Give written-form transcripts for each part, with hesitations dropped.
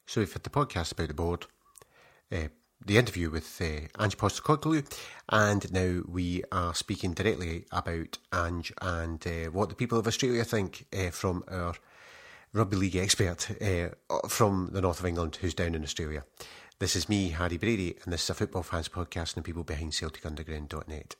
So we've had the podcast about the board, the interview with Ange Postecoglou, and now we are speaking directly about Ange and what the people of Australia think from our rugby league expert from the north of England who's down in Australia. This is me, Harry Brady, and this is a Football Fans podcast and the people behind CelticUnderground.net.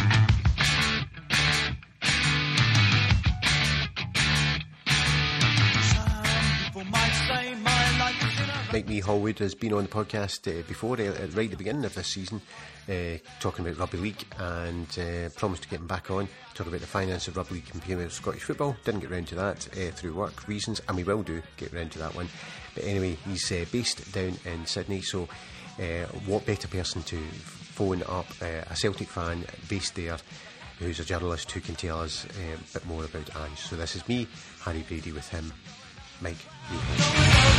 Mike Mee Hallwood has been on the podcast before, right at the beginning of this season, talking about rugby league, and promised to get him back on, talk about the finance of rugby league compared with Scottish football. Didn't get round to that through work reasons, and we will get round to that one. But anyway, he's based down in Sydney, so what better person to phone up a Celtic fan based there, who's a journalist who can tell us a bit more about Ange. So this is me, Harry Brady, with him, Mike Mee Hallwood.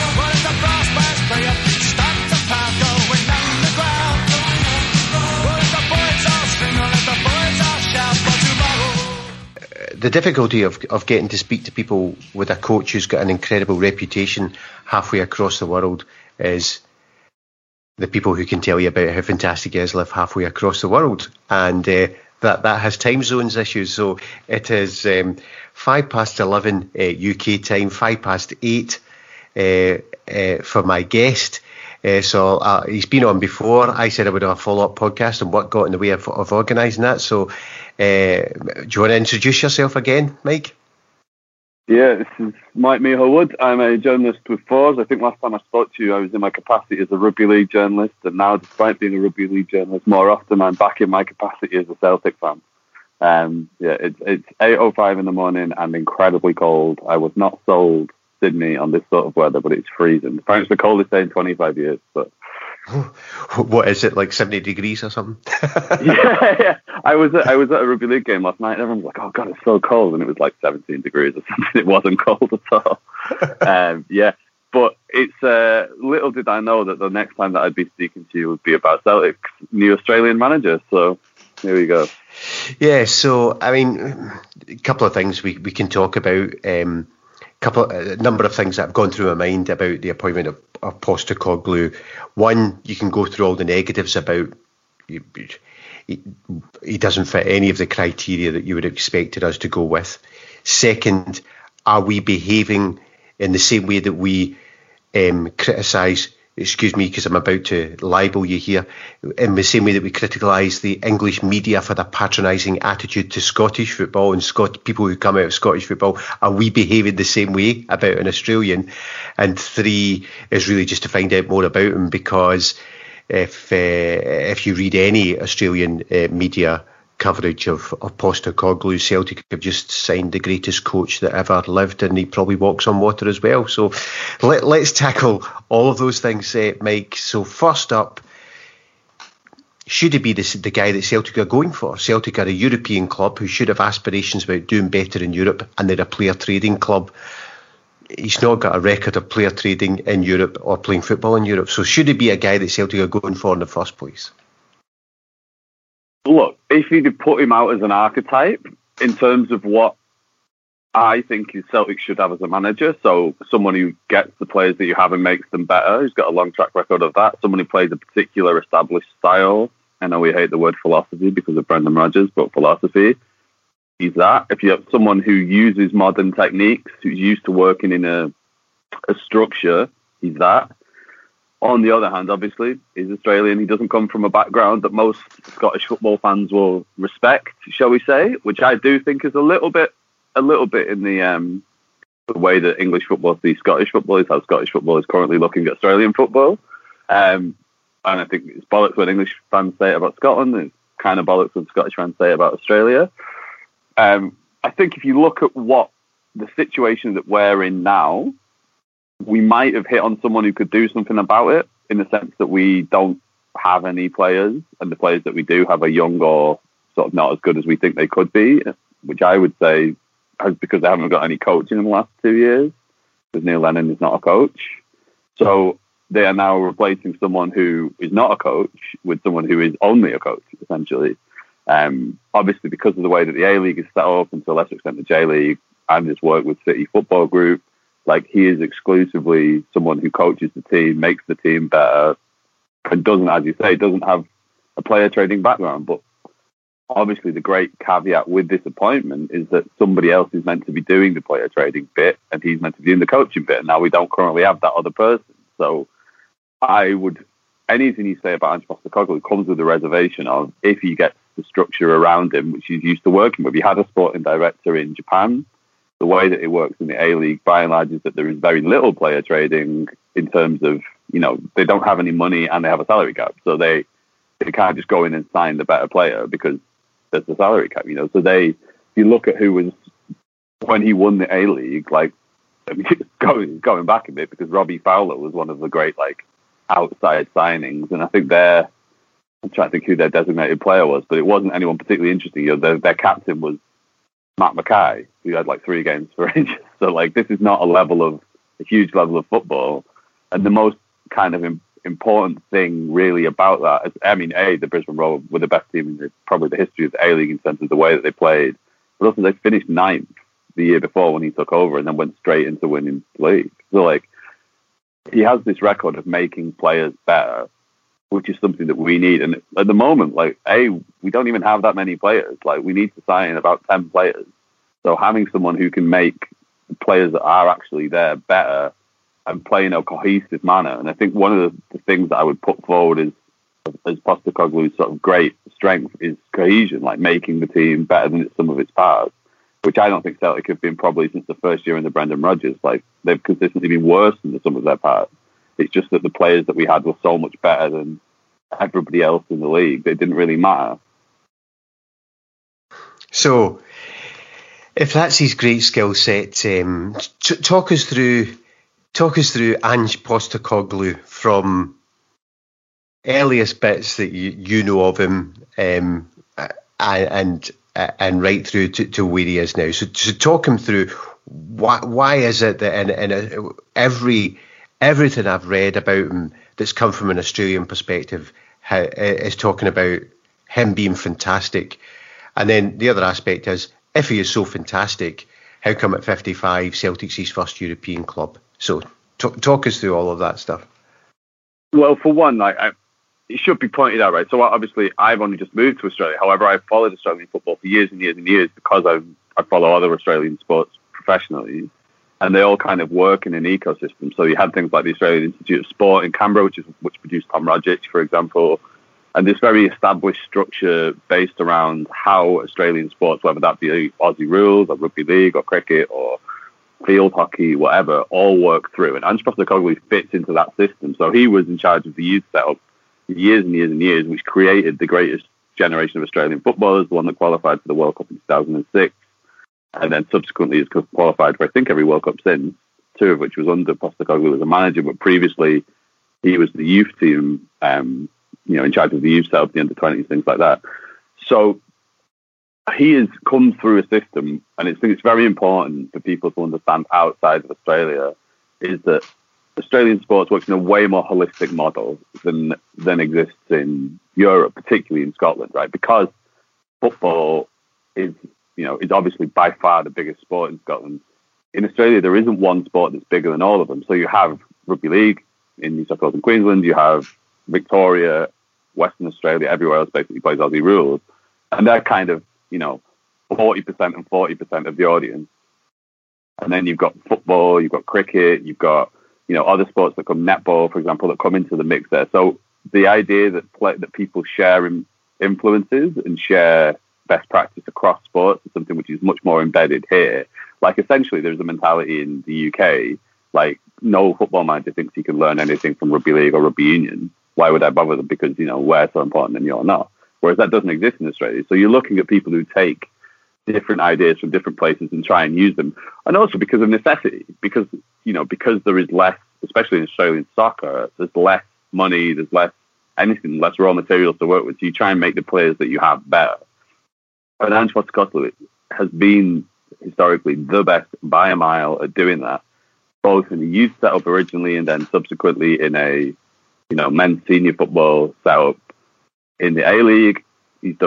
The difficulty of getting to speak to people with a coach who's got an incredible reputation halfway across the world is the people who can tell you about how fantastic it is live halfway across the world, and that has time zones issues. So it is 11:05 UK time, 8:05 for my guest. So he's been on before. I said I would have a follow-up podcast, and what got in the way of organising that. So do you want to introduce yourself again, Mike? Yeah, this is Mike Mee Hallwood. I'm a journalist with Fours. I think last time I spoke to you, I was in my capacity as a rugby league journalist, and now, despite being a rugby league journalist more often, I'm back in my capacity as a Celtic fan. It's 8:05 in the morning and incredibly cold. I was not sold Sydney on this sort of weather, but it's freezing. Apparently it's the coldest day in 25 years. But what is it, like 70 degrees or something? yeah. I was at a rugby league game last night, and everyone was like, "Oh God, it's so cold," and it was like 17 degrees or something. It wasn't cold at all. But it's little did I know that the next time that I'd be speaking to you would be about Celtic's new Australian manager. So here we go. Yeah, so I mean, a couple of things we can talk about. A number of things that have gone through my mind about the appointment of Postecoglou. One, you can go through all the negatives about he doesn't fit any of the criteria that you would have expected us to go with. Second, are we behaving in the same way that we criticise, excuse me because I'm about to libel you here, in the same way that we criticise the English media for their patronising attitude to Scottish football and people who come out of Scottish football? Are we behaving the same way about an Australian? And three is really just to find out more about him, because if you read any Australian media coverage of Postecoglou, Celtic have just signed the greatest coach that ever lived, and he probably walks on water as well. So let's tackle all of those things, Mike. So first up, should he be the guy that Celtic are going for? Celtic are a European club who should have aspirations about doing better in Europe, and they're a player trading club. He's not got a record of player trading in Europe or playing football in Europe. So should he be a guy that Celtic are going for in the first place? Look, if you'd put him out as an archetype in terms of what I think Celtic should have as a manager, so someone who gets the players that you have and makes them better, who's got a long track record of that, someone who plays a particular established style. I know we hate the word philosophy because of Brendan Rodgers, but philosophy, he's that. If you have someone who uses modern techniques, who's used to working in a structure, he's that. On the other hand, obviously, he's Australian. He doesn't come from a background that most Scottish football fans will respect, shall we say, which I do think is a little bit in the way that English football sees Scottish football, is how Scottish football is currently looking at Australian football. And I think it's bollocks when English fans say it about Scotland. It's kind of bollocks when Scottish fans say it about Australia. I think if you look at what the situation that we're in now, we might have hit on someone who could do something about it, in the sense that we don't have any players, and the players that we do have are young or sort of not as good as we think they could be, which I would say is because they haven't got any coaching in the last 2 years, because Neil Lennon is not a coach. So they are now replacing someone who is not a coach with someone who is only a coach, essentially. Obviously, because of the way that the A-League is set up, and to a lesser extent the J-League, and his work with City Football Group, Like, he is exclusively someone who coaches the team, makes the team better, and doesn't, as you say, doesn't have a player trading background. But obviously the great caveat with this appointment is that somebody else is meant to be doing the player trading bit, and he's meant to be doing the coaching bit. And now we don't currently have that other person. So anything you say about Ange Postecoglou comes with the reservation of, if he gets the structure around him, which he's used to working with. He had a sporting director in Japan. The way that it works in the A-League, by and large, is that there is very little player trading in terms of, they don't have any money and they have a salary cap. So they can't just go in and sign the better player because there's the salary cap, So if you look at who was, when he won the A-League, going back a bit, because Robbie Fowler was one of the great, outside signings. And I think I'm trying to think who their designated player was, but it wasn't anyone particularly interesting. Their captain was Matt Mackay, who had 3 games for Rangers. So this is not a huge level of football. And the most kind of important thing really about that is, the Brisbane Roar were the best team in probably the history of the A-League in terms of the way that they played. But also they finished 9th the year before when he took over, and then went straight into winning the league. So he has this record of making players better, which is something that we need. And at the moment, we don't even have that many players. We need to sign about 10 players. So having someone who can make the players that are actually there better and play in a cohesive manner. And I think one of the things that I would put forward as Postecoglou's sort of great strength is cohesion, making the team better than some of its parts, which I don't think Celtic have been probably since the first year in the Brendan Rodgers. They've consistently been worse than the sum of their parts. It's just that the players that we had were so much better than everybody else in the league. It didn't really matter. So, if that's his great skill set, talk us through Ange Postecoglou from earliest bits that you know of him, and right through to where he is now. So talk him through why is it that in everything I've read about him that's come from an Australian perspective is talking about him being fantastic. And then the other aspect is, if he is so fantastic, how come at 55 Celtic's his first European club? So talk us through all of that stuff. Well, for one, it should be pointed out, right? So obviously I've only just moved to Australia. However, I've followed Australian football for years and years and years because I follow other Australian sports professionally. And they all kind of work in an ecosystem. So you had things like the Australian Institute of Sport in Canberra, which produced Tom Rogic, for example. And this very established structure based around how Australian sports, whether that be Aussie rules or rugby league or cricket or field hockey, whatever, all work through. And Ange Postecoglou fits into that system. So he was in charge of the youth setup for years and years and years, which created the greatest generation of Australian footballers, the one that qualified for the World Cup in 2006. And then subsequently has qualified for, I think, every World Cup since, 2 of which was under Postecoglou as a manager. But previously, he was the youth team, in charge of the youth setup, the under-20s, things like that. So he has come through a system, and I think it's very important for people to understand outside of Australia, is that Australian sports works in a way more holistic model than exists in Europe, particularly in Scotland, right? Because football is obviously by far the biggest sport in Scotland. In Australia, there isn't one sport that's bigger than all of them. So you have rugby league in New South Wales and Queensland, you have Victoria, Western Australia, everywhere else basically plays Aussie rules. And they're kind of, 40% and 40% of the audience. And then you've got football, you've got cricket, you've got, other sports that come, netball, for example, that come into the mix there. So the idea that people share influences and share best practice across sports is something which is much more embedded here. Essentially, there's a mentality in the UK, no football manager thinks he can learn anything from rugby league or rugby union. Why would I bother them? Because, we're so important and you're not. Whereas that doesn't exist in Australia. So you're looking at people who take different ideas from different places and try and use them. And also because of necessity, because there is less, especially in Australian soccer, there's less money, there's less anything, less raw materials to work with. So you try and make the players that you have better. And Ange Postecoglou has been historically the best by a mile at doing that, both in the youth setup originally and then subsequently in a men's senior football setup in the A-League. His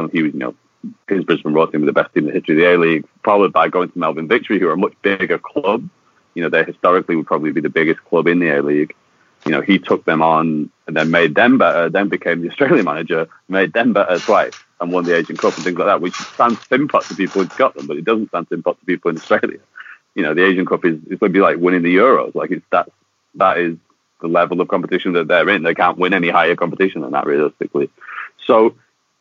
Brisbane Roar team were the best team in the history of the A-League, followed by going to Melbourne Victory, who are a much bigger club, they historically would probably be the biggest club in the A-League. He took them on and then made them better, then became the Australian manager, made them better twice, and won the Asian Cup and things like that, which sounds simpot to people in Scotland, but it doesn't sound simpot to people in Australia. The Asian Cup is going to be like winning the Euros. Like that is the level of competition that they're in. They can't win any higher competition than that, realistically. So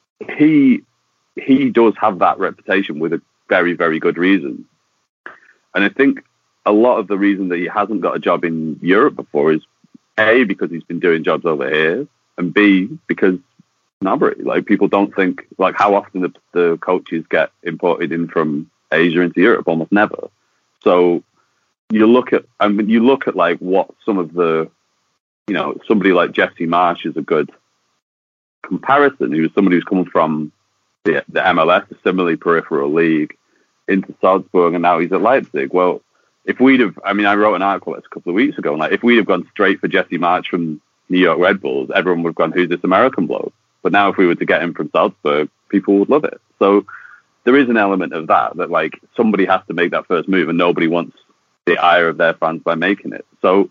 he does have that reputation with a very, very good reason. And I think a lot of the reason that he hasn't got a job in Europe before is A, because he's been doing jobs over here, and B, because snobbery. Like, people don't think, like, how often the coaches get imported in from Asia into Europe? Almost never. So you look at like what some of the, somebody like Jesse Marsch is a good comparison. He was somebody who's come from the MLS, a similarly peripheral league, into Salzburg, and now he's at Leipzig. Well, if we'd have, I wrote an article a couple of weeks ago, and like, if we'd have gone straight for Jesse Marsch from New York Red Bulls, everyone would have gone, who's this American bloke? But now if we were to get him from Salzburg, people would love it. So there is an element of that like somebody has to make that first move, and nobody wants the ire of their fans by making it. So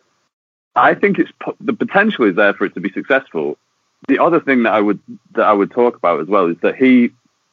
I think the potential is there for it to be successful. The other thing that I would talk about as well is that he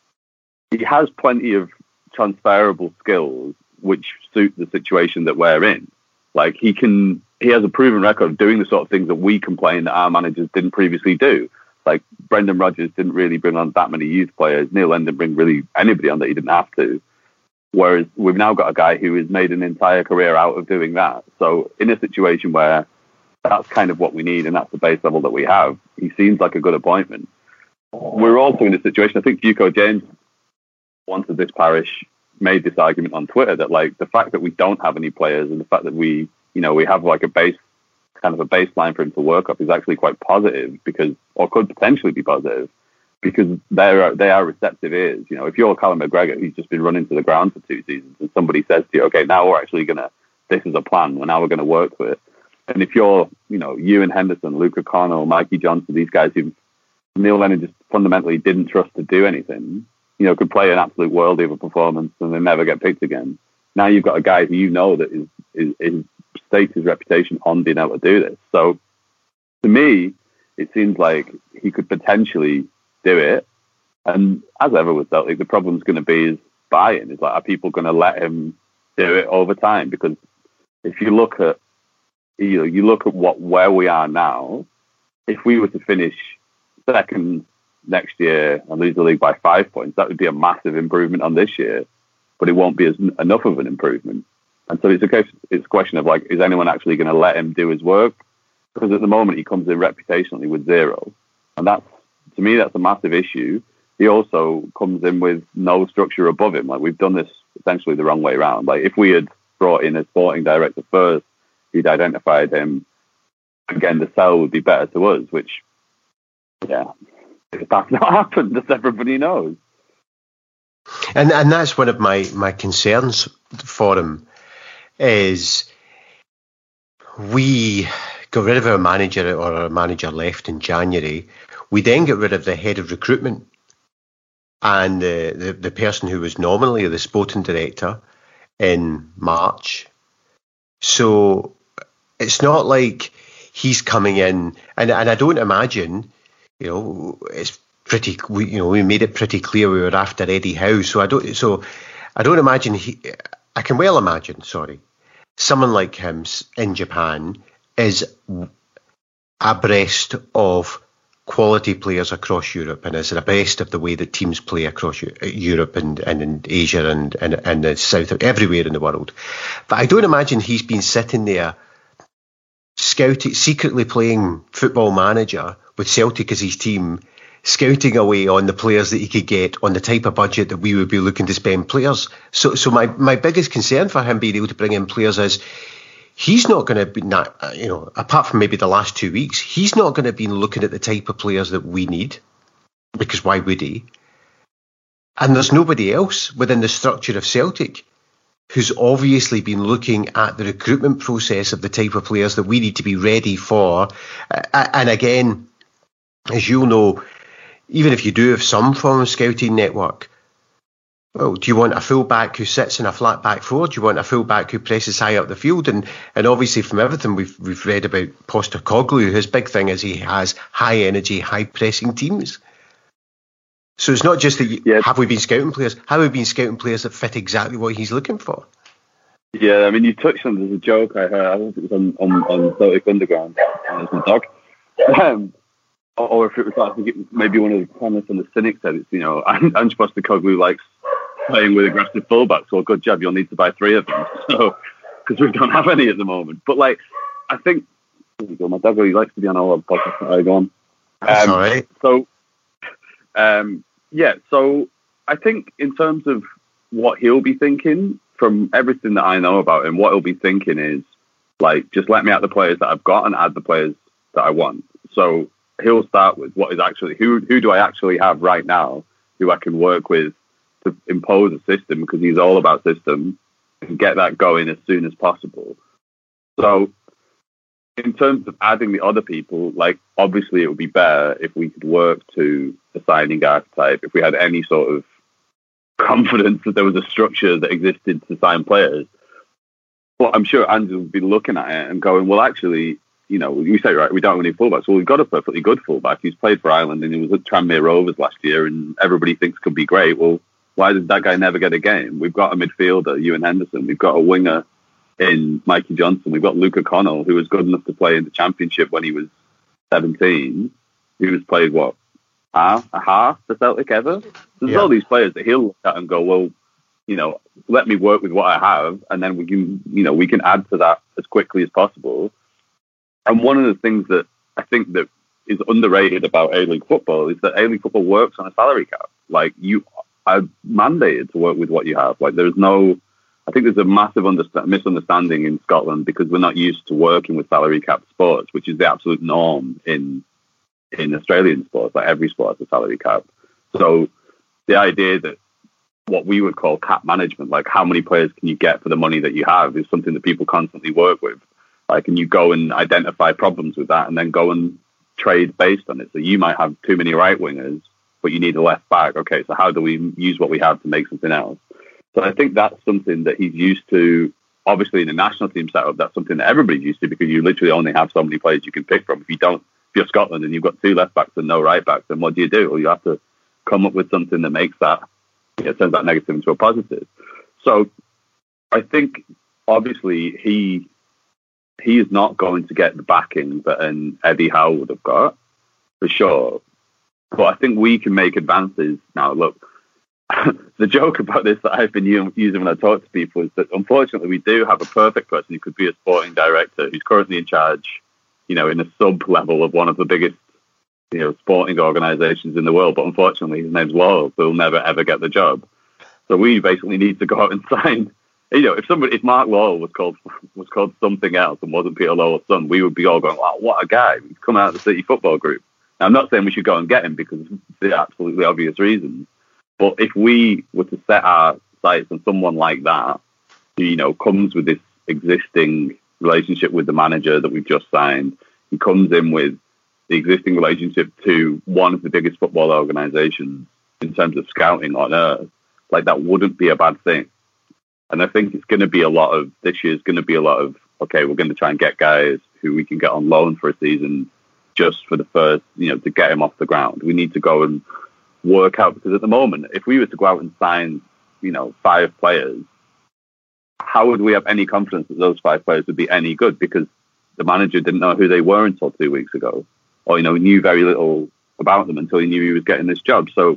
has plenty of transferable skills which suit the situation that we're in. Like, he has a proven record of doing the sort of things that we complain that our managers didn't previously do. Like, Brendan Rodgers didn't really bring on that many youth players. Neil Lennon didn't bring really anybody on that he didn't have to. Whereas we've now got a guy who has made an entire career out of doing that. So in a situation where that's kind of what we need, and that's the base level that we have, he seems like a good appointment. We're also in a situation, I think Fuco James, once of this parish, made this argument on Twitter that, like, the fact that we don't have any players and the fact that we have like a baseline for him to work up is actually quite positive, or could potentially be positive, because they are receptive ears. If you're Callum McGregor, who's just been running to the ground for 2 seasons, and somebody says to you, okay, now we're actually this is a plan, and now we're going to work with it. And if you're, Ewan Henderson, Luca Connell, Mikey Johnson, these guys who Neil Lennon just fundamentally didn't trust to do anything, could play an absolute worldie of a performance and then never get picked again. Now you've got a guy who that is staked his reputation on being able to do this. So to me, it seems like he could potentially do it. And as ever with Celtic, the problem's going to be is buy-in. It's like, are people going to let him do it over time? Because if you look at where we are now, if we were to finish second next year and lose the league by 5 points, that would be a massive improvement on this year, but it won't be enough of an improvement. And so it's a question of, like, is anyone actually going to let him do his work? Because at the moment he comes in reputationally with 0, and to me that's a massive issue. He also comes in with no structure above him. Like, we've done this essentially the wrong way around. Like, if we had brought in a sporting director first, who'd identified him, again, the sell would be better to us, which, yeah, that's not happened, as everybody knows. And that's one of my concerns for him, is we got rid of our manager, or our manager left in January. We then got rid of the head of recruitment and the person who was nominally the sporting director in March. So it's not like he's coming in, and I don't imagine, it's pretty, we made it pretty clear we were after Eddie Howe. So I don't imagine I can well imagine, someone like him in Japan is abreast of quality players across Europe, and is abreast of the way that teams play across Europe and in Asia and the South, everywhere in the world. But I don't imagine he's been sitting there secretly playing Football Manager with Celtic as his team, scouting away on the players that he could get on the type of budget that we would be looking to spend players. So my biggest concern for him being able to bring in players is he's not going to be, apart from maybe the last 2 weeks, he's not going to be looking at the type of players that we need, because why would he? And there's nobody else within the structure of Celtic who's obviously been looking at the recruitment process of the type of players that we need to be ready for. And again, as you'll know, even if you do have some form of scouting network, Well, do you want a fullback who sits in a flat back four? Do you want a fullback who presses high up the field? And obviously, from everything we've read about Postecoglou, his big thing is he has high energy, high pressing teams. So it's not just that have we been scouting players? Have we been scouting players that fit exactly what he's looking for? Yeah, I mean, you touched on, there's a joke I heard, I think it was on Celtic Underground, and it's my dog. Or if it was, I think it was maybe one of the comments on the Cynic said, it's, Ange Postecoglou likes playing with aggressive fullbacks. Well, good job, you'll need to buy 3 of them. So, because we don't have any at the moment. But, I think, my dog really likes to be on all the podcasts that I go on. That's all right. So, so I think in terms of what he'll be thinking, from everything that I know about him, what he'll be thinking is, just let me out the players that I've got and add the players that I want. So he'll start with what is actually, who do I actually have right now who I can work with to impose a system, because he's all about system, and get that going as soon as possible. So in terms of adding the other people, obviously it would be better if we could work to a signing archetype, if we had any sort of confidence that there was a structure that existed to sign players. But I'm sure Andrew would be looking at it and going, well, actually, you say, right, we don't have any fullbacks. Well, we've got a perfectly good fullback. He's played for Ireland and he was at Tranmere Rovers last year and everybody thinks could be great. Well, why did that guy never get a game? We've got a midfielder, Ewan Henderson. We've got a winger in Mikey Johnson. We've got Luca Connell, who was good enough to play in the Championship when he was 17. He was played, half for Celtic ever? There's all these players that he'll look at and go, well, let me work with what I have, and then we can add to that as quickly as possible. And one of the things that I think that is underrated about A-League football is that A-League football works on a salary cap. You are mandated to work with what you have. There's no, I think there's a massive misunderstanding in Scotland because we're not used to working with salary cap sports, which is the absolute norm in Australian sports. Every sport has a salary cap. So the idea that what we would call cap management, how many players can you get for the money that you have, is something that people constantly work with. And you go and identify problems with that and then go and trade based on it. So you might have too many right wingers, but you need a left back. Okay, so how do we use what we have to make something else? So I think that's something that he's used to. Obviously, in the national team setup, that's something that everybody's used to, because you literally only have so many players you can pick from. If you're Scotland and you've got 2 left backs and no right backs, then what do? Well, you have to come up with something that makes that, turns that negative into a positive. So I think obviously he is not going to get the backing that an Eddie Howe would have got, for sure. But I think we can make advances. Now, look, the joke about this that I've been using when I talk to people is that unfortunately we do have a perfect person who could be a sporting director who's currently in charge, in a sub-level of one of the biggest, sporting organisations in the world. But unfortunately his name's Laurel, so he'll never ever get the job. So we basically need to go out and sign. If Mark Laurel was called something else and wasn't Peter Laurel's son, we would be all going, wow, what a guy. He's come out of the City Football Group. Now, I'm not saying we should go and get him because of the absolutely obvious reasons. But if we were to set our sights on someone like that, who, comes with this existing relationship with the manager that we've just signed, he comes in with the existing relationship to one of the biggest football organisations in terms of scouting on earth, that wouldn't be a bad thing. And I think it's going to be this year's going to be a lot of, okay, we're going to try and get guys who we can get on loan for a season just for the first, to get him off the ground. We need to go and work out, because at the moment, if we were to go out and sign, 5 players, how would we have any confidence that those 5 players would be any good? Because the manager didn't know who they were until 2 weeks ago, or, knew very little about them until he knew he was getting this job. So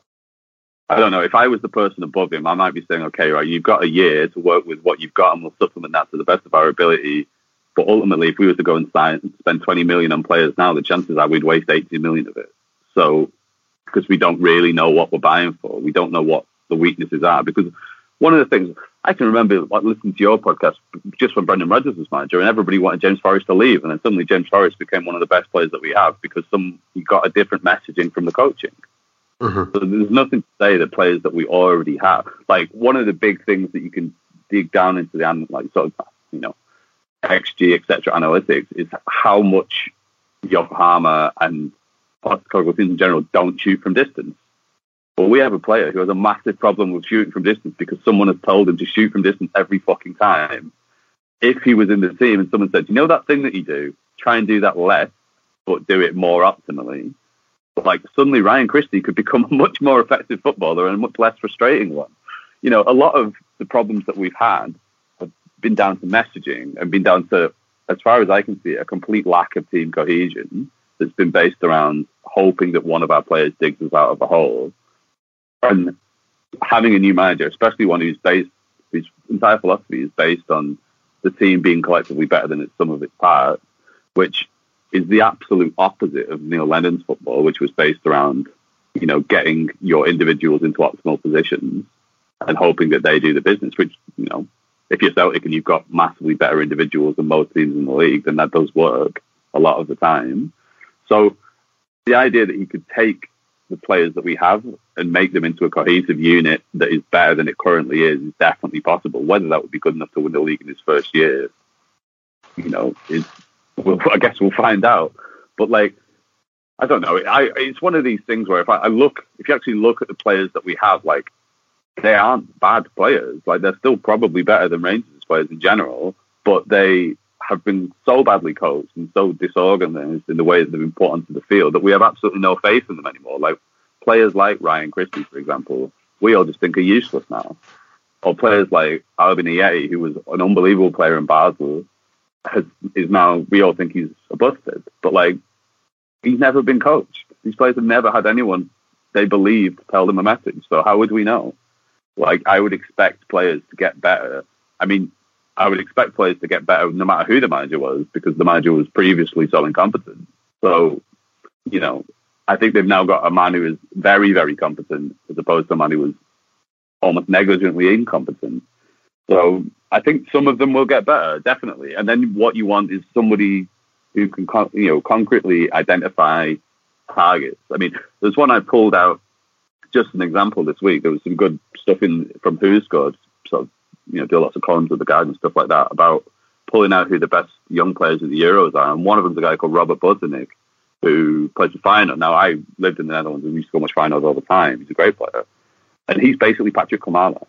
I don't know. If I was the person above him, I might be saying, okay, right, you've got a year to work with what you've got and we'll supplement that to the best of our ability. But ultimately, if we were to go and spend 20 million on players now, the chances are we'd waste 80 million of it. So, because we don't really know what we're buying for. We don't know what the weaknesses are. Because one of the things, I can remember listening to your podcast just when Brendan Rodgers was manager, and everybody wanted James Forrest to leave. And then suddenly James Forrest became one of the best players that we have because he got a different messaging from the coaching. Mm-hmm. So there's nothing to say that players that we already have. One of the big things that you can dig down into the XG, etc. analytics is how much Yokohama and Postecoglou in general don't shoot from distance. But we have a player who has a massive problem with shooting from distance because someone has told him to shoot from distance every fucking time. If he was in the team and someone said, you know that thing that you do, try and do that less, but do it more optimally. Like, suddenly Ryan Christie could become a much more effective footballer and a much less frustrating one. You know, a lot of the problems that we've had have been down to messaging and been down to, as far as I can see, a complete lack of team cohesion that's been based around hoping that one of our players digs us out of a hole. And having a new manager, especially one whose entire philosophy is based on the team being collectively better than its sum of its parts, which is the absolute opposite of Neil Lennon's football, which was based around, you know, getting your individuals into optimal positions and hoping that they do the business, which, you know, if you're Celtic and you've got massively better individuals than most teams in the league, then that does work a lot of the time. So the idea that he could take the players that we have and make them into a cohesive unit that is better than it currently is definitely possible. Whether that would be good enough to win the league in his first year, you know, I guess we'll find out. But, like, I don't know. It's one of these things where if you actually look at the players that we have, like, they aren't bad players. Like, they're still probably better than Rangers players in general, but they have been so badly coached and so disorganized in the way that they've been put onto the field that we have absolutely no faith in them anymore. Like, players like Ryan Christie, for example, we all just think are useless now. Or players like Alvin Ajeti, who was an unbelievable player in Basel, is now, we all think he's a busted. But, like, he's never been coached. These players have never had anyone they believe tell them a message. So how would we know? Like, I would expect players to get better. I mean, I would expect players to get better no matter who the manager was, because the manager was previously so incompetent. So, you know, I think they've now got a man who is very, very competent as opposed to a man who was almost negligently incompetent. So I think some of them will get better, definitely. And then what you want is somebody who can, concretely identify targets. I mean, there's one I pulled out, just an example this week. There was some good stuff from Who Scored, sort of, do lots of columns with the Guardian and stuff like that, about pulling out who the best young players of the Euros are. And one of them is a guy called Robert Buzenik, who plays for Feyenoord. Now, I lived in the Netherlands and we used to go much Feyenoord all the time. He's a great player. And he's basically Patrick Klimala.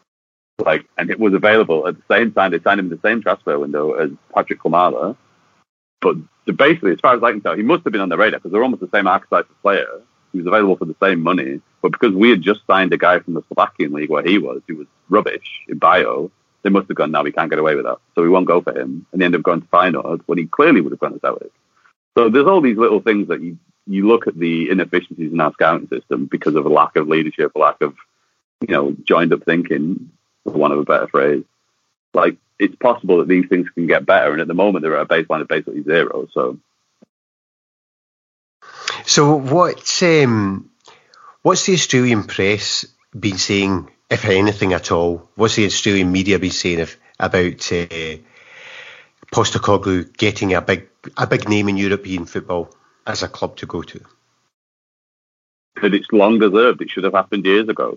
And it was available at the same time. They signed him in the same transfer window as Patrick Klimala. But basically, as far as I can tell, he must have been on the radar because they're almost the same archetype of player. He was available for the same money. But because we had just signed a guy from the Slovakian league where he was, who was rubbish in bio, they must have gone, no, we can't get away with that. So we won't go for him. And they ended up going to Feyenoord when he clearly would have gone to Celtic. So there's all these little things that you look at the inefficiencies in our scouting system because of a lack of leadership, a lack of, joined up thinking, for want of a better phrase. Like, it's possible that these things can get better. And at the moment, they're at a baseline of basically zero. So what's the Australian press been saying, if anything at all? What's the Australian media been saying about Postecoglou getting a big name in European football as a club to go to? That it's long deserved. It should have happened years ago.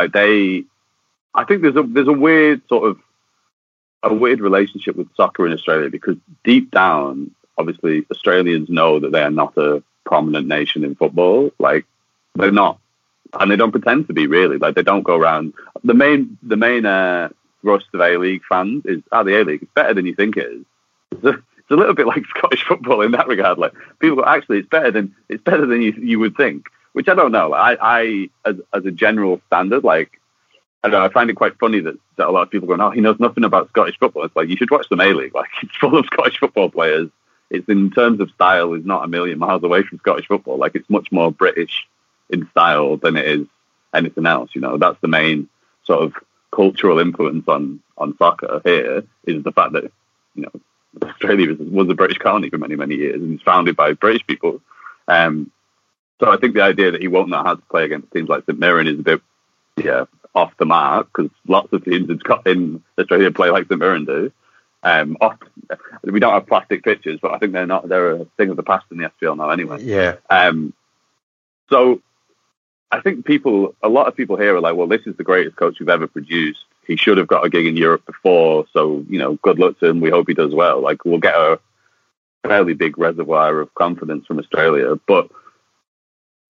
I think there's a weird relationship with soccer in Australia, because deep down, obviously, Australians know that they are not a prominent nation in football. Like, they're not, and they don't pretend to be, really. Like, they don't go around. The main thrust of A-League fans is, the A-League is better than you think it is. It's a little bit like Scottish football in that regard. Like, people go, actually, it's better than you would think. Which I don't know. I as a general standard, like, I don't know, I find it quite funny that a lot of people go, he knows nothing about Scottish football. It's like, you should watch the A-League. Like, it's full of Scottish football players. It's, in terms of style, is not a million miles away from Scottish football. Like, it's much more British in style than it is anything else. That's the main sort of cultural influence on soccer here, is the fact that, Australia was a British colony for many, many years and it's founded by British people. So I think the idea that he won't know how to play against teams like St Mirren is a bit, off the mark, because lots of teams in Australia play like St Mirren do. We don't have plastic pitches, but I think they're a thing of the past in the SPL now anyway. Yeah. So I think a lot of people here are like, well, this is the greatest coach we've ever produced. He should have got a gig in Europe before. So, good luck to him. We hope he does well. Like, we'll get a fairly big reservoir of confidence from Australia. But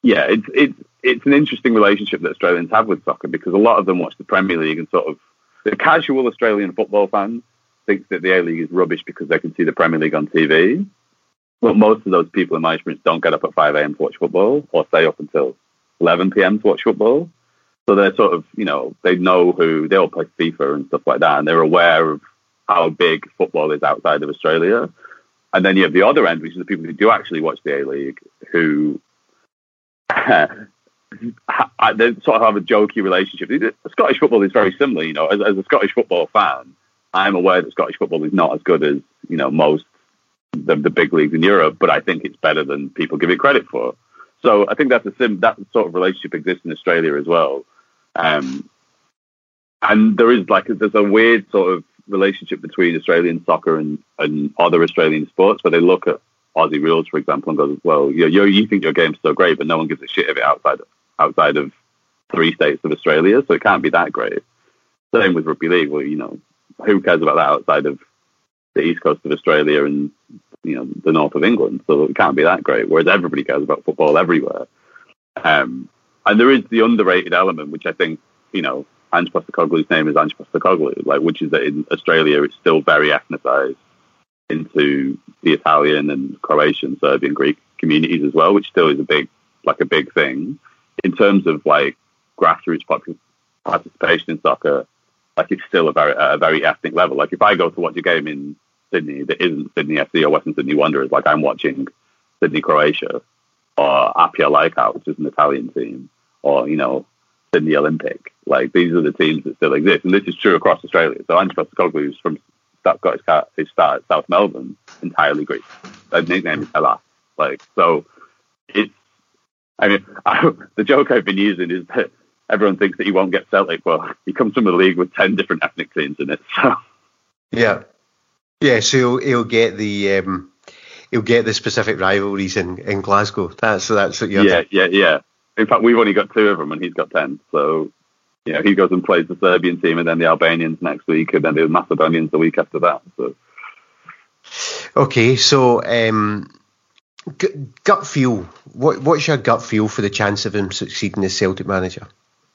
Yeah, it's an interesting relationship that Australians have with soccer, because a lot of them watch the Premier League, and sort of the casual Australian football fan thinks that the A-League is rubbish because they can see the Premier League on TV. But most of those people, in my experience, don't get up at 5 a.m. to watch football, or stay up until 11 p.m. to watch football. So they're sort of, they know they all play FIFA and stuff like that, and they're aware of how big football is outside of Australia. And then you have the other end, which is the people who do actually watch the A-League, who they sort of have a jokey relationship. Scottish football is very similar, as a Scottish football fan, I'm aware that Scottish football is not as good as, most the big leagues in Europe, but I think it's better than people give it credit for. So I think that sort of relationship exists in Australia as well. And there's a weird sort of relationship between Australian soccer and other Australian sports, where they look at Aussie rules, for example, and go, well, you think your game's so great, but no one gives a shit of it outside of 3 states of Australia, so it can't be that great. Same with rugby league. Well, who cares about that outside of the east coast of Australia and the north of England? So it can't be that great. Whereas everybody cares about football everywhere. And there is the underrated element, which I think Ange Postecoglou's name is Ange Postecoglou, which is that in Australia it's still very ethnicized into the Italian and Croatian, Serbian, Greek communities as well, which still is a big thing in terms of grassroots participation in soccer. It's still a very ethnic level. If I go to watch a game in Sydney that isn't Sydney FC or Western Sydney Wanderers, I'm watching Sydney Croatia or Apia Laikau, which is an Italian team, or Sydney Olympic. These are the teams that still exist, and this is true across Australia. So Ange Postecoglou is from his start at South Melbourne, entirely Greek. His nickname is Hellas. So it's. The joke I've been using is that everyone thinks that he won't get Celtic. Well, he comes from a league with 10 different ethnic teams in it. So yeah. So he'll get the specific rivalries in Glasgow. That's what you're. Yeah. In fact, we've only got 2 of them, and he's got 10. So he goes and plays the Serbian team, and then the Albanians next week, and then the Macedonians the week after that. So okay, so gut feel. What's your gut feel for the chance of him succeeding as Celtic manager?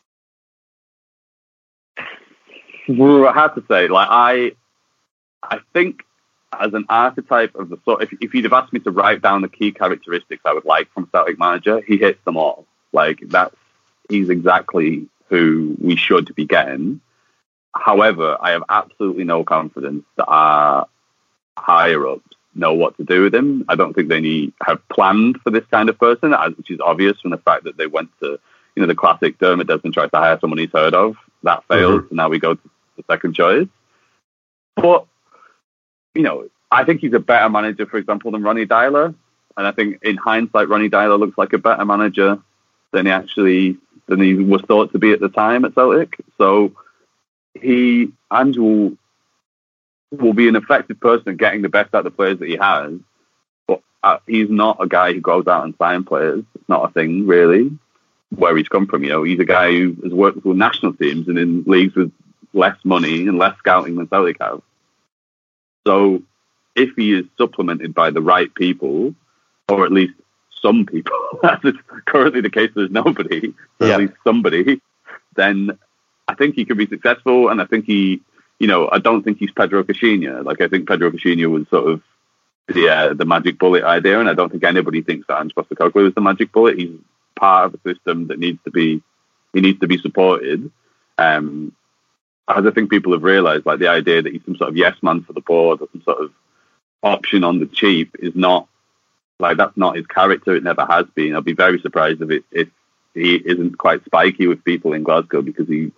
Well, I have to say, I think as an archetype of the sort, if you'd have asked me to write down the key characteristics I would like from a Celtic manager, he hits them all. He's exactly who we should be getting. However, I have absolutely no confidence that our higher ups know what to do with him. I don't think they have planned for this kind of person, which is obvious from the fact that they went to, the classic Dermot Desmond tries to hire someone he's heard of. That failed, so now we go to the second choice. But, I think he's a better manager, for example, than Ronny Deila. And I think in hindsight, Ronny Deila looks like a better manager than he was thought to be at the time at Celtic. So Ange will be an effective person at getting the best out of the players that he has. But he's not a guy who goes out and signs players. It's not a thing, really, where he's come from. He's a guy who has worked with national teams and in leagues with less money and less scouting than Celtic have. So if he is supplemented by the right people, or at least some people, as is currently the case, there's nobody, at least somebody, then I think he could be successful. And I think I don't think he's Pedro Caixinha. I think Pedro Caixinha was sort of the magic bullet idea, and I don't think anybody thinks that Ange Postecoglou is the magic bullet. He's part of a system that needs to be supported. As I think people have realised, the idea that he's some sort of yes man for the board or some sort of option on the cheap is not, that's not his character. It never has been. I'll be very surprised if he isn't quite spiky with people in Glasgow, because he's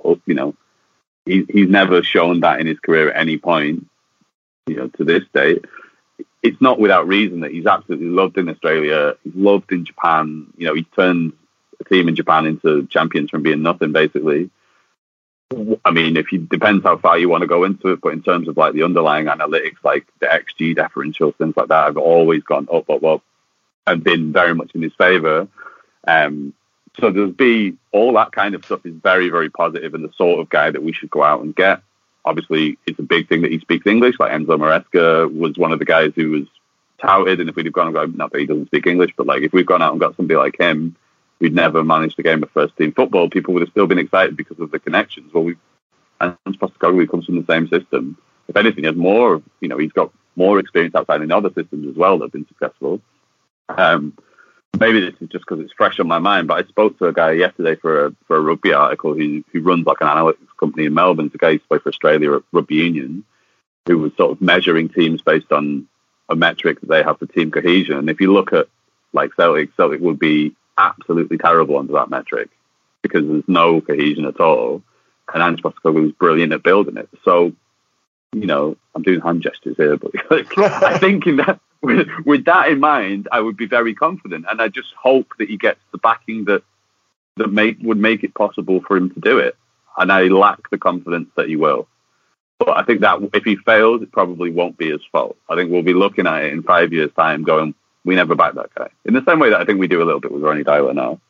never shown that in his career at any point, to this date. It's not without reason that he's absolutely loved in Australia. He's loved in Japan. He turned a team in Japan into champions from being nothing, basically. Depends how far you want to go into it, but in terms of the underlying analytics, the XG differential, things like that, have always gone up, and been very much in his favour. So there'll be all that kind of stuff is very, very positive, and the sort of guy that we should go out and get. Obviously, it's a big thing that he speaks English. Enzo Maresca was one of the guys who was touted, and if we'd have gone and got, not that he doesn't speak English, but if we've gone out and got somebody like him, we'd never managed a game of first team football, people would have still been excited because of the connections. Well, Ange Postecoglou comes from the same system. If anything, he has more, he's got more experience outside in other systems as well that have been successful. Maybe this is just because it's fresh on my mind, but I spoke to a guy yesterday for a rugby article who runs like an analytics company in Melbourne. It's a guy who's played for Australia at Rugby Union, who was sort of measuring teams based on a metric that they have for team cohesion. And if you look at like Celtic would be absolutely terrible under that metric because there's no cohesion at all. And Ange Postecoglou was brilliant at building it. So, I'm doing hand gestures here, but I think with that in mind, I would be very confident, and I just hope that he gets the backing that would make it possible for him to do it. And I lack the confidence that he will. But I think that if he fails, it probably won't be his fault. I think we'll be looking at it in 5 years' time going, we never backed that guy. In the same way that I think we do a little bit with Ronny Deila now.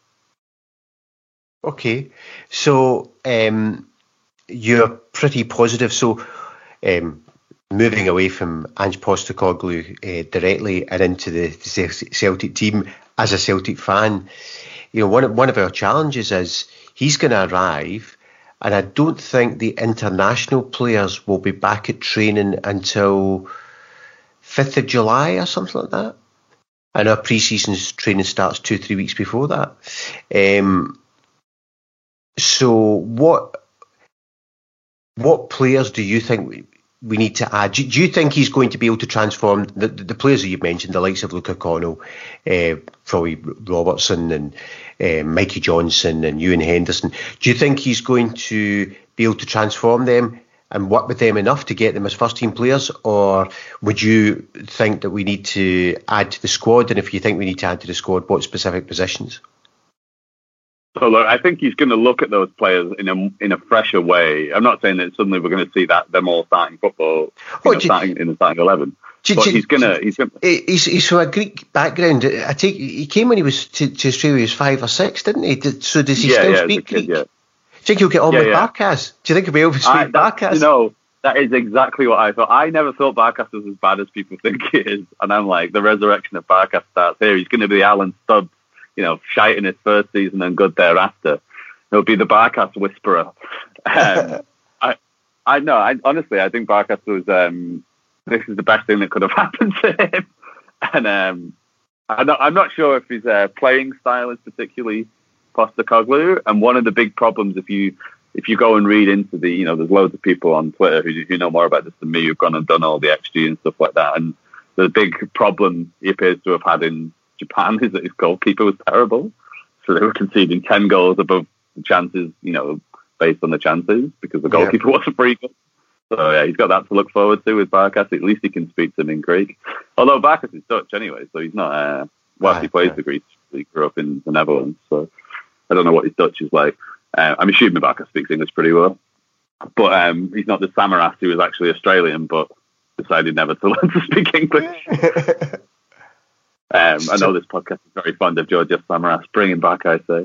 Okay. So you're pretty positive. So moving away from Ange Postecoglou directly and into the Celtic team, as a Celtic fan, one of our challenges is he's going to arrive, and I don't think the international players will be back at training until 5th of July or something like that. And our pre-season training starts 2-3 weeks before that. So what players do you think we need to add? Do you think he's going to be able to transform the players that you've mentioned, the likes of Luke O'Connell, probably Robertson and Mikey Johnson and Ewan Henderson? Do you think he's going to be able to transform them and work with them enough to get them as first team players? Or would you think that we need to add to the squad? And if you think we need to add to the squad, what specific positions? So look, I think he's going to look at those players in a fresher way. I'm not saying that suddenly we're going to see them all starting football, starting in the starting 11. But he's from a Greek background. I take he came when he was to Australia. He was 5 or 6, didn't he? So does he still speak Greek? Do you think he'll get on with Barkas? Do you think he'll be able to speak Barkas? That is exactly what I thought. I never thought Barkas was as bad as people think he is, and I'm like, the resurrection of Barkas starts here. He's going to be Alan Stubbs. Shite in his first season and good thereafter. He'll be the Barkas whisperer. Honestly, I think Barkas was, this is the best thing that could have happened to him. And I'm not sure if his playing style is particularly Postecoglou. And one of the big problems, if you go and read into there's loads of people on Twitter who know more about this than me, who've gone and done all the XG and stuff like that. And the big problem he appears to have had in Japan is that his goalkeeper was terrible. So they were conceding 10 goals above the chances, based on the chances, because the goalkeeper wasn't very good. So yeah, he's got that to look forward to with Barkas. At least he can speak to him in Greek. Although Barkas is Dutch anyway, so he's not, whilst he plays the Greek, he grew up in the Netherlands. So I don't know what his Dutch is like. I'm assuming Barkas speaks English pretty well. But he's not the Samaras who was actually Australian, but decided never to learn to speak English. I know this podcast is very fond of Georgios Samaras. Bring him back, I say.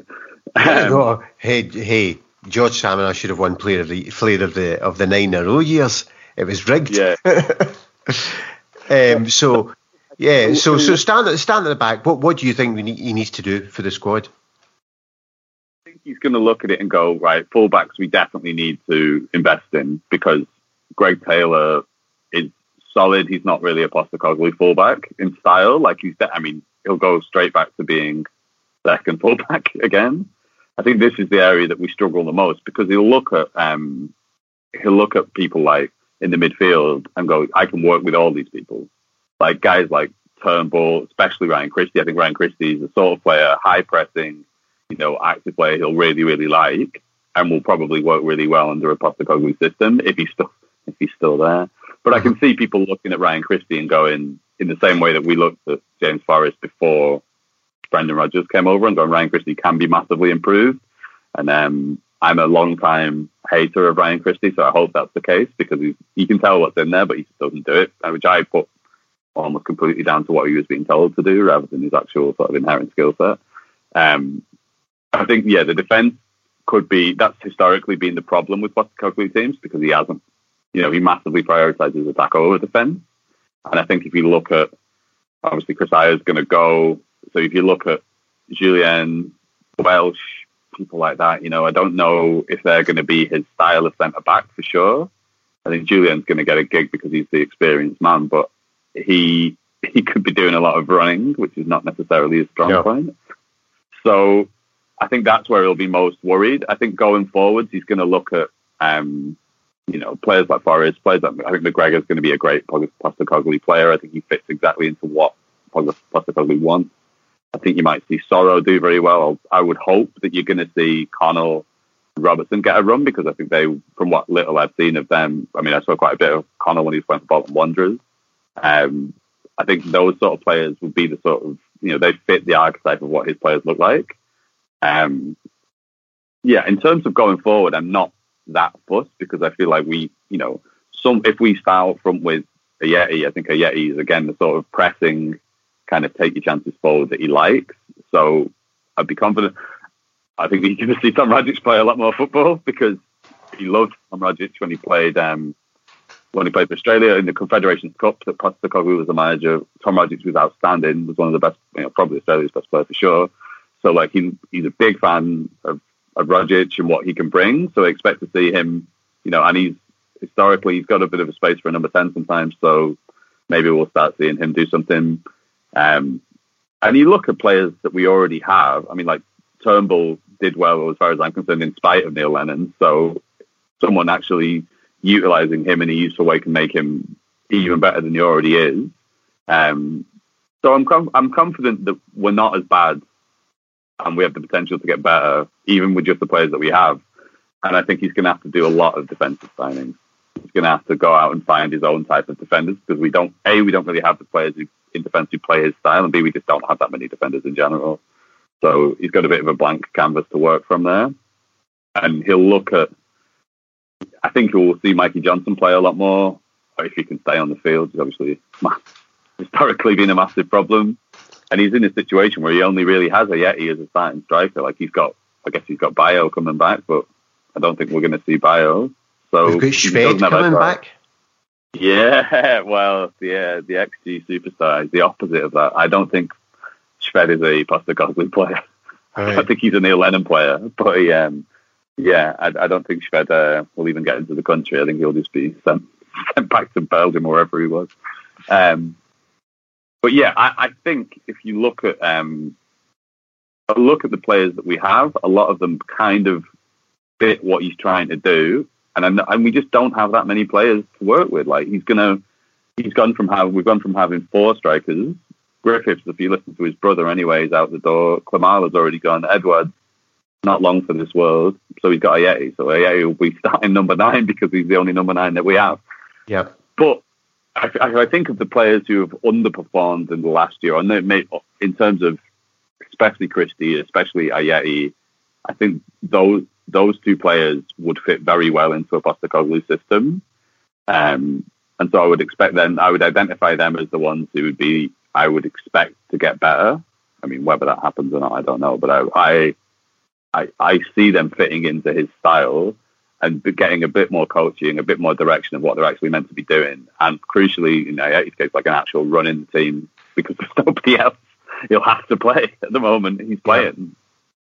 Hey, George Samaras should have won Player of the 9 in a row years. It was rigged. Yeah. So stand at the back. What do you think he needs to do for the squad? I think he's going to look at it and go, right, fullbacks we definitely need to invest in, because Greg Taylor is solid. He's not really a Postecoglou fullback in style. Like he'll go straight back to being second fullback again. I think this is the area that we struggle the most, because he'll look at people like in the midfield and go, I can work with all these people. Like guys like Turnbull, especially Ryan Christie. I think Ryan Christie is the sort of player, high pressing, active player he'll really, really like, and will probably work really well under a Postecoglou system if he's still there. But I can see people looking at Ryan Christie and going, in the same way that we looked at James Forrest before Brendan Rodgers came over, and going, Ryan Christie can be massively improved. And I'm a long time hater of Ryan Christie, so I hope that's the case, because you can tell what's in there, but he just doesn't do it, which I put almost completely down to what he was being told to do rather than his actual sort of inherent skill set. I think, the defence that's historically been the problem with Postecoglou teams, because he hasn't. He massively prioritises attack over defence. And I think if you look at, obviously, Chris Ayer's going to go. So if you look at Julien, Welsh, people like that. I don't know if they're going to be his style of centre back for sure. I think Julian's going to get a gig because he's the experienced man, but he could be doing a lot of running, which is not necessarily his strong point. So I think that's where he'll be most worried. I think going forwards, he's going to look at players like Forrest, players like, I think McGregor's going to be a great Postecoglou player. I think he fits exactly into what Postecoglou wants. I think you might see Soro do very well. I would hope that you're going to see Connell and Robertson get a run, because I think they, from what little I've seen of them, I mean, I saw quite a bit of Connell when he went to Bolton Wanderers. I think those sort of players would be the sort of, they fit the archetype of what his players look like. In terms of going forward, I'm not that fussed, because I feel like if we start up front with Ajeti, I think Ajeti is, again, the sort of pressing, kind of take your chances forward that he likes. So I'd be confident. I think you're going to see Tom Radjic play a lot more football, because he loved Tom Radjic when he played for Australia in the Confederations Cup. That Postecoglou was the manager. Tom Radjic was outstanding. Was one of the best, probably Australia's best player for sure. So he's a big fan of Radjic and what he can bring. So I expect to see him, and he's got a bit of a space for a number 10 sometimes. So maybe we'll start seeing him do something. And you look at players that we already have. I mean, like Turnbull did well, as far as I'm concerned, in spite of Neil Lennon. So someone actually utilising him in a useful way can make him even better than he already is. So I'm confident that we're not as bad, and we have the potential to get better, even with just the players that we have. And I think he's going to have to do a lot of defensive signings. He's going to have to go out and find his own type of defenders, because we don't really have the players in defence who play his style, and B, we just don't have that many defenders in general. So he's got a bit of a blank canvas to work from there. And he'll look at, I think we'll see Mikey Johnson play a lot more, if he can stay on the field. He's obviously historically been a massive problem. And he's in a situation where he only really has Ajeti as a starting striker. He's got Bayo coming back, but I don't think we're going to see Bayo. So we've got Shved coming back. Yeah, well, the XG superstar is the opposite of that. I don't think Shved is a Postecoglou player. Right. I think he's a Neil Lennon player, but I don't think Shved will even get into the country. I think he'll just be sent back to Belgium or wherever he was. But yeah, I think if you look at the players that we have, a lot of them kind of fit what he's trying to do, and we just don't have that many players to work with. We've gone from having 4 strikers. Griffiths, if you listen to his brother anyway, is out the door. Klimala's already gone. Edwards, not long for this world, so he's got Ajeti. So Ajeti will be starting number 9 because he's the only number 9 that we have. Yeah, but I think of the players who have underperformed in the last year, and in terms of especially Christie, especially Ajeti, I think those 2 players would fit very well into a Postecoglou system. And so I would identify them as the ones who I would expect to get better. I mean, whether that happens or not, I don't know. But I see them fitting into his style and getting a bit more coaching, a bit more direction of what they're actually meant to be doing. And crucially, in Ajeti's case, an actual run in the team, because there's nobody else he'll have to play at the moment. He's playing.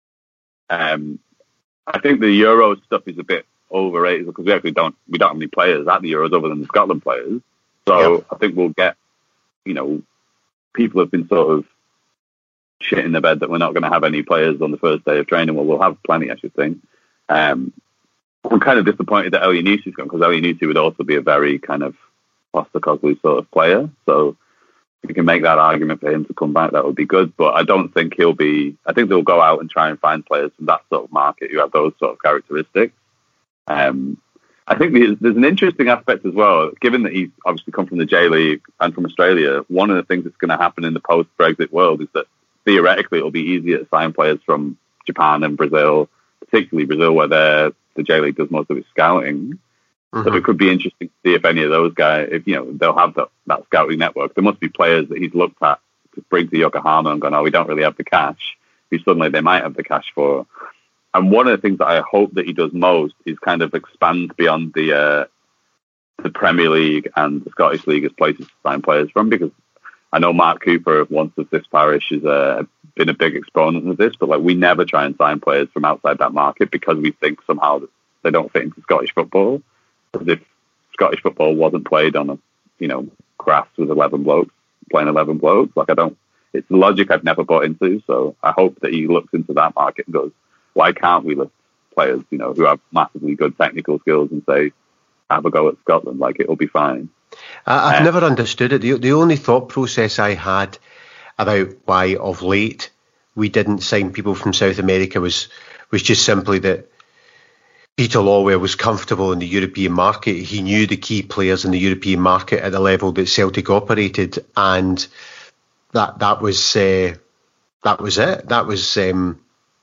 I think the Euro stuff is a bit overrated, because we don't have any players at the Euros other than the Scotland players. So I think we'll get, people have been sort of shit in the bed that we're not going to have any players on the first day of training. Well, we'll have plenty, I should think. I'm kind of disappointed that Elyounoussi gone, because Elyounoussi would also be a very kind of Postecoglou sort of player. So if we can make that argument for him to come back, that would be good. But I don't think he'll be. I think they'll go out and try and find players from that sort of market who have those sort of characteristics. I think there's an interesting aspect as well, given that he's obviously come from the J League and from Australia. One of the things that's going to happen in the post-Brexit world is that theoretically it'll be easier to sign players from Japan and Brazil, particularly Brazil, where the J League does most of its scouting. Mm-hmm. So it could be interesting to see if any of those guys, they'll have that scouting network. There must be players that he's looked at to bring to Yokohama and gone, we don't really have the cash, who suddenly they might have the cash for. And one of the things that I hope that he does most is kind of expand beyond the Premier League and the Scottish League as places to sign players from, because I know Mark Cooper of Once of This Parish is been a big exponent of this, but like we never try and sign players from outside that market because we think somehow that they don't fit into Scottish football. As if Scottish football wasn't played on a, grass with 11 blokes playing 11 blokes. Like it's the logic I've never bought into. So I hope that he looks into that market and goes, why can't we lift players, who have massively good technical skills and say, have a go at Scotland? Like it'll be fine. I've never understood it. The only thought process I had about why of late we didn't sign people from South America was just simply that Peter Lawwell was comfortable in the European market. He knew the key players in the European market at the level that Celtic operated, and that was it. That was that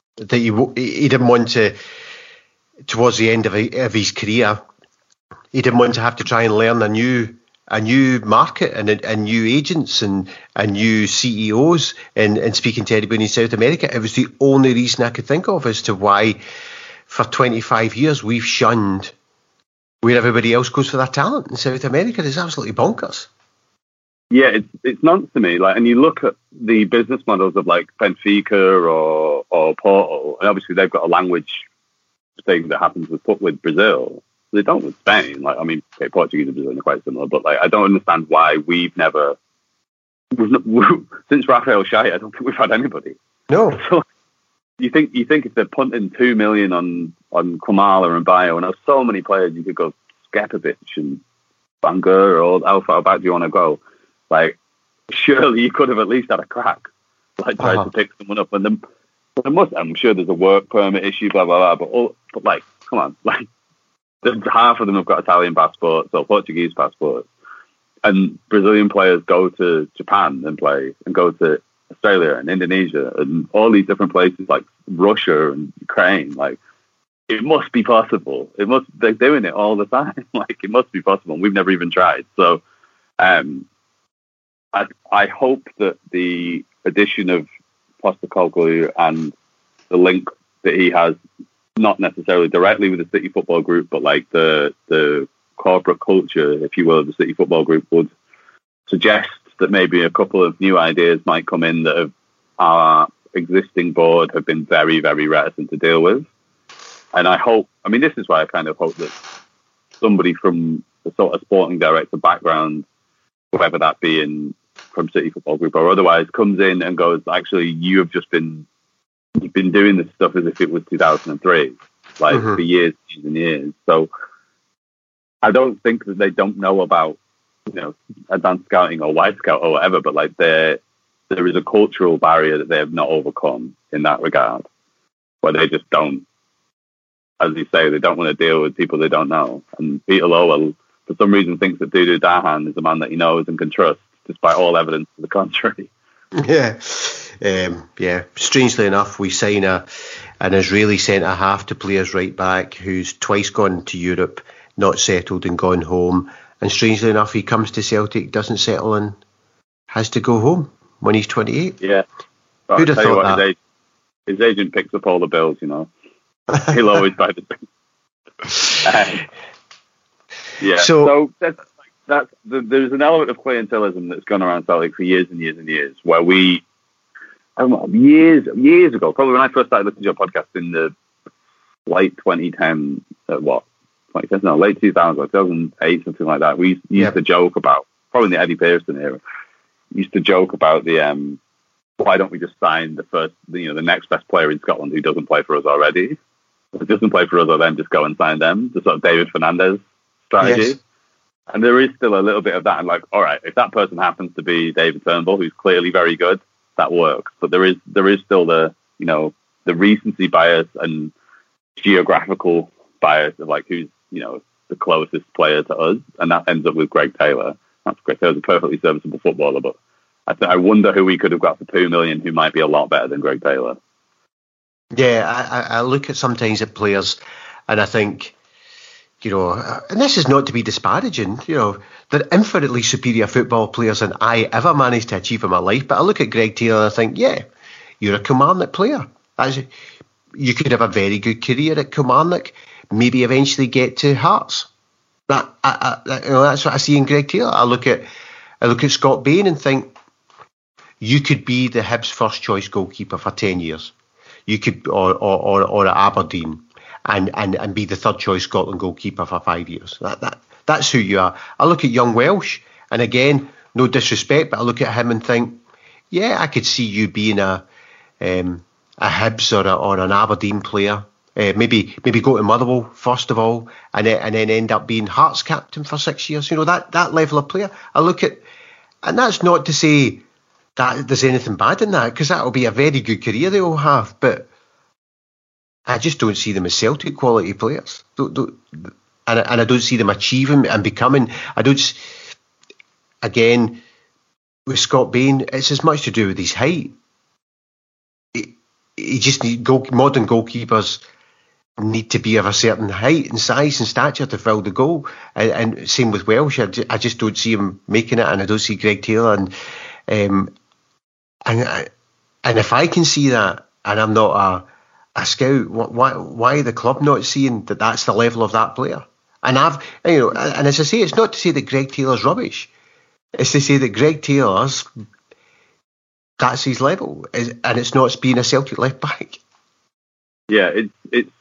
he didn't want to, towards the end of his career, he didn't want to have to try and learn a new market and new agents and new CEOs and speaking to anybody in South America. It was the only reason I could think of as to why for 25 years we've shunned where everybody else goes for their talent in South America. It's absolutely bonkers. Yeah, it's nonsense to me. Like, and you look at the business models of like Benfica or Porto, and obviously they've got a language thing that happens with Brazil. They don't with Spain. Like, I mean, okay, Portuguese and Brazil are quite similar, but like, I don't understand why we've never, since Rafael Shai, I don't think we've had anybody. No. So, you think if they're punting 2 million on Klimala and Bayo, and there's so many players, you could go Skepovic and Bangura or Alpha, back do you want to go? Like, surely you could have at least had a crack. Like, tried to pick someone up, and then I'm sure there's a work permit issue, blah blah blah. But like, come on, like, half of them have got Italian passports or Portuguese passports, and Brazilian players go to Japan and play, and go to Australia and Indonesia and all these different places like Russia and Ukraine. Like, it must be possible. They're doing it all the time. Like, it must be possible. And we've never even tried. So, I hope that the addition of Postecoglou and the link that he has, not necessarily directly with the City Football Group, but like the corporate culture, if you will, of the City Football Group, would suggest that maybe a couple of new ideas might come in that our existing board have been very, very reticent to deal with. And this is why I kind of hope that somebody from the sort of sporting director background, whether that be from City Football Group or otherwise, comes in and goes, actually, you've been doing this stuff as if it was 2003, like for years and years. So I don't think that they don't know about, advanced scouting or wide scout or whatever, but like there is a cultural barrier that they have not overcome in that regard, where they just don't, as you say, they don't want to deal with people they don't know. And Peter Lowell, for some reason, thinks that Dudu Dahan is a man that he knows and can trust, despite all evidence to the contrary. Yeah. Strangely enough, we sign an Israeli centre-half to play us right back who's twice gone to Europe, not settled and gone home. And strangely enough, he comes to Celtic, doesn't settle and has to go home when he's 28. Yeah. Who'd have thought that? His agent picks up all the bills, He'll always buy the thing. Yeah. So there's an element of clientelism that's gone around Celtic for years and years and years, where years ago, probably when I first started listening to your podcast in the late 2010, late 2008, something like that. We used to joke about, probably in the Eddie Pearson era, used to joke about the why don't we just sign the next best player in Scotland who doesn't play for us already? If it doesn't play for us, or then just go and sign them. The sort of David Fernandez strategy. Yes. And there is still a little bit of that. And like, all right, if that person happens to be David Turnbull, who's clearly very good, that works. But there is still the recency bias and geographical bias of like who's the closest player to us, and that ends up with Greg Taylor. Greg Taylor's a perfectly serviceable footballer, but I wonder who we could have got for 2 million who might be a lot better than Greg Taylor. Yeah, I look at sometimes at players and I think, and this is not to be disparaging, they're infinitely superior football players than I ever managed to achieve in my life. But I look at Greg Taylor and I think, yeah, you're a Kilmarnock player. You could have a very good career at Kilmarnock, maybe eventually get to Hearts. That's what I see in Greg Taylor. I look at Scott Bain and think, you could be the Hibs first choice goalkeeper for 10 years. You could, or at Aberdeen, and be the third choice Scotland goalkeeper for 5 years. That's who you are. I look at young Welsh, and again, no disrespect, but I look at him and think, yeah, I could see you being a Hibs or an Aberdeen player. Maybe go to Motherwell first of all, and then end up being Hearts captain for 6 years. You know, that level of player. I look at, and that's not to say that there's anything bad in that, because that'll be a very good career they'll have. But I just don't see them as Celtic quality players. And I don't see them achieving and becoming. Again, with Scott Bain, it's as much to do with his height. He just modern goalkeepers need to be of a certain height and size and stature to fill the goal. And same with Welsh. I just don't see him making it, and I don't see Greg Taylor. And if I can see that, and I'm not a scout, why the club not seeing that that's the level of that player? And and as I say, it's not to say that Greg Taylor's rubbish. It's to say that Greg Taylor's, that's his level, and it's not being a Celtic left back. Yeah, it's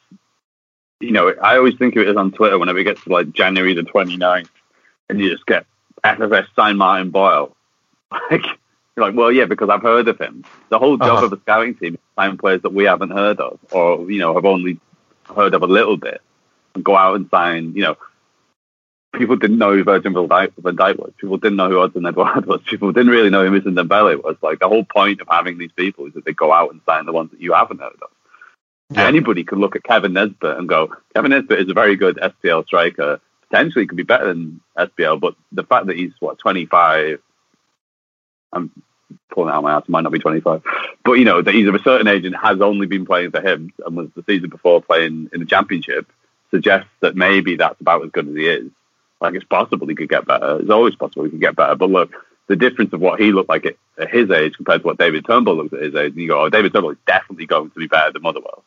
I always think of it as on Twitter whenever it gets to like January the 29th, and you just get FFS sign Martin Boyle. Like, you're like, well, yeah, because I've heard of him. The whole job of a scouting team is to find players that we haven't heard of, or have only heard of a little bit, and go out and sign. People didn't know who Virgil van Dijk was. People didn't know who Odsonne Edouard was. People didn't really know who Moussa Dembele was. Like, the whole point of having these people is that they go out and sign the ones that you haven't heard of. Yeah. Anybody could look at Kevin Nesbitt and go, Kevin Nesbitt is a very good SPL striker. Potentially could be better than SPL, but the fact that he's 25, I'm pulling it out of my ass, might not be 25, but that he's of a certain age and has only been playing for him and was the season before playing in the Championship suggests that maybe that's about as good as he is. Like, it's possible he could get better. It's always possible he could get better. But look, the difference of what he looked like at his age compared to what David Turnbull looks at his age, and you go, David Turnbull is definitely going to be better than Motherwell.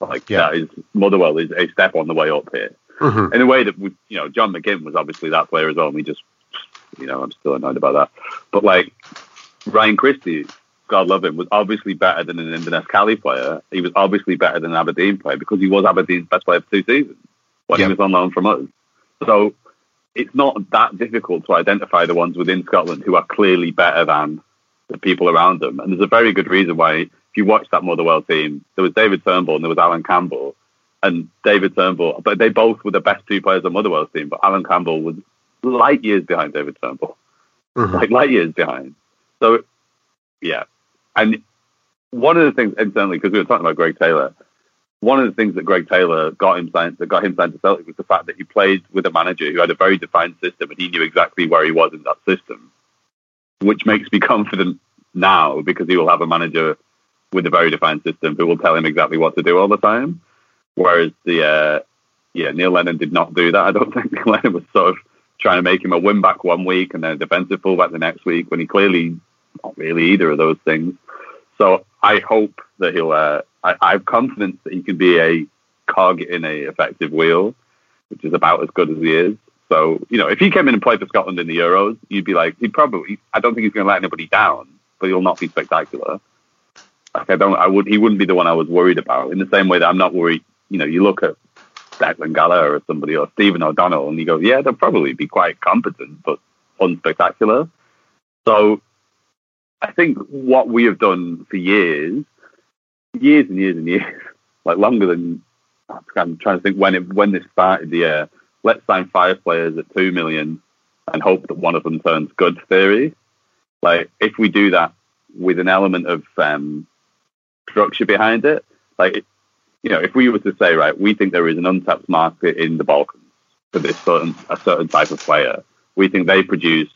Motherwell is a step on the way up here. Mm-hmm. In a way that, John McGinn was obviously that player as well. And we just, I'm still annoyed about that. But like, Ryan Christie, God love him, was obviously better than an Inverness Cali player. He was obviously better than an Aberdeen player because he was Aberdeen's best player for 2 seasons when he was on loan from us. So it's not that difficult to identify the ones within Scotland who are clearly better than the people around them. And there's a very good reason why, if you watch that Motherwell team, there was David Turnbull and there was Alan Campbell. And David Turnbull, but they both were the best 2 players on Motherwell's team, but Alan Campbell was light years behind David Turnbull. Mm-hmm. Like, light years behind. So, yeah. And one of the things, incidentally, because we were talking about Greg Taylor, one of the things that Greg Taylor got him signed to Celtic was the fact that he played with a manager who had a very defined system, and he knew exactly where he was in that system, which makes me confident now because he will have a manager with a very defined system who will tell him exactly what to do all the time. Whereas Neil Lennon did not do that. I don't think Neil Lennon was sort of trying to make him a wing back one week and then a defensive fullback the next week, when he clearly not really either of those things. So I hope that he'll. I have confidence that he can be a cog in a effective wheel, which is about as good as he is. So, if he came in and played for Scotland in the Euros, you'd be like, I don't think he's going to let anybody down, but he'll not be spectacular. Like, he wouldn't be the one I was worried about, in the same way that I'm not worried. You look at Declan Gallagher or somebody, or Stephen O'Donnell, and you go, yeah, they'll probably be quite competent, but unspectacular. So I think what we have done for years and years and years, like longer than, I'm trying to think when this started, let's sign 5 players at 2 million and hope that one of them turns good theory. Like, if we do that with an element of structure behind it, like, if we were to say, right, we think there is an untapped market in the Balkans for this a certain type of player. We think they produce,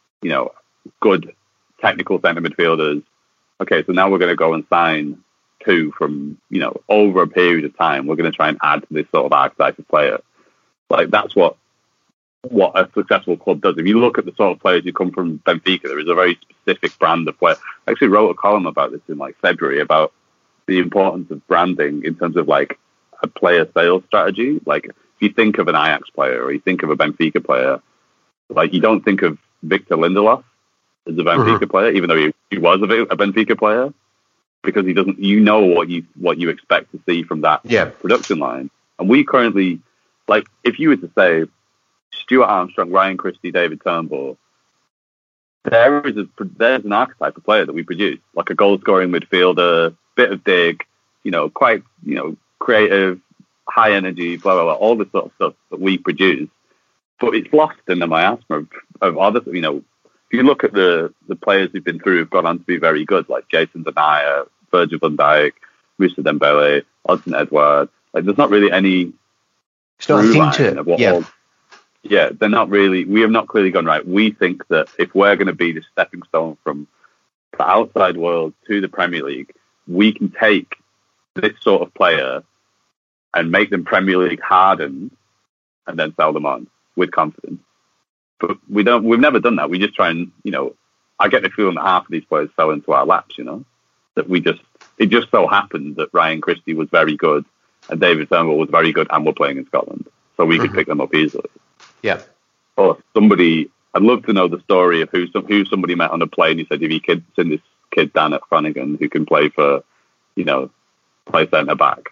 good technical centre midfielders. Okay, so now we're going to go and sign 2 from, over a period of time. We're going to try and add to this sort of archetype of player. Like, that's what a successful club does. If you look at the sort of players who come from Benfica, there is a very specific brand of player. I actually wrote a column about this in February, about the importance of branding in terms of like a player sales strategy. Like, if you think of an Ajax player or you think of a Benfica player, like, you don't think of Victor Lindelof. as a Benfica player, even though he was a Benfica player, because he doesn't. You know what you expect to see from that production line, and we currently, like, if you were to say Stuart Armstrong, Ryan Christie, David Turnbull, there's an archetype of player that we produce, like a goal-scoring midfielder, bit of dig, quite, creative, high energy, blah, blah, blah, all this sort of stuff that we produce. But it's lost in the miasma of other, if you look at the players who've been through, who've gone on to be very good, like Jason Denayer, Virgil van Dijk, Moussa Dembele, Odsonne Edouard, like there's not really any... It's not a theme to it. They're not really. We have not clearly gone right. We think that if we're going to be the stepping stone from the outside world to the Premier League, we can take this sort of player and make them Premier League hardened, and then sell them on with confidence. But we don't. We've never done that. We just try and I get the feeling that half of these players fell into our laps. That it just so happened that Ryan Christie was very good and David Turnbull was very good and were playing in Scotland, so we could pick them up easily. Yeah. Or somebody, I'd love to know the story of who somebody met on a plane who said, if you could send this kid down at Flanagan who can play for, play centre back,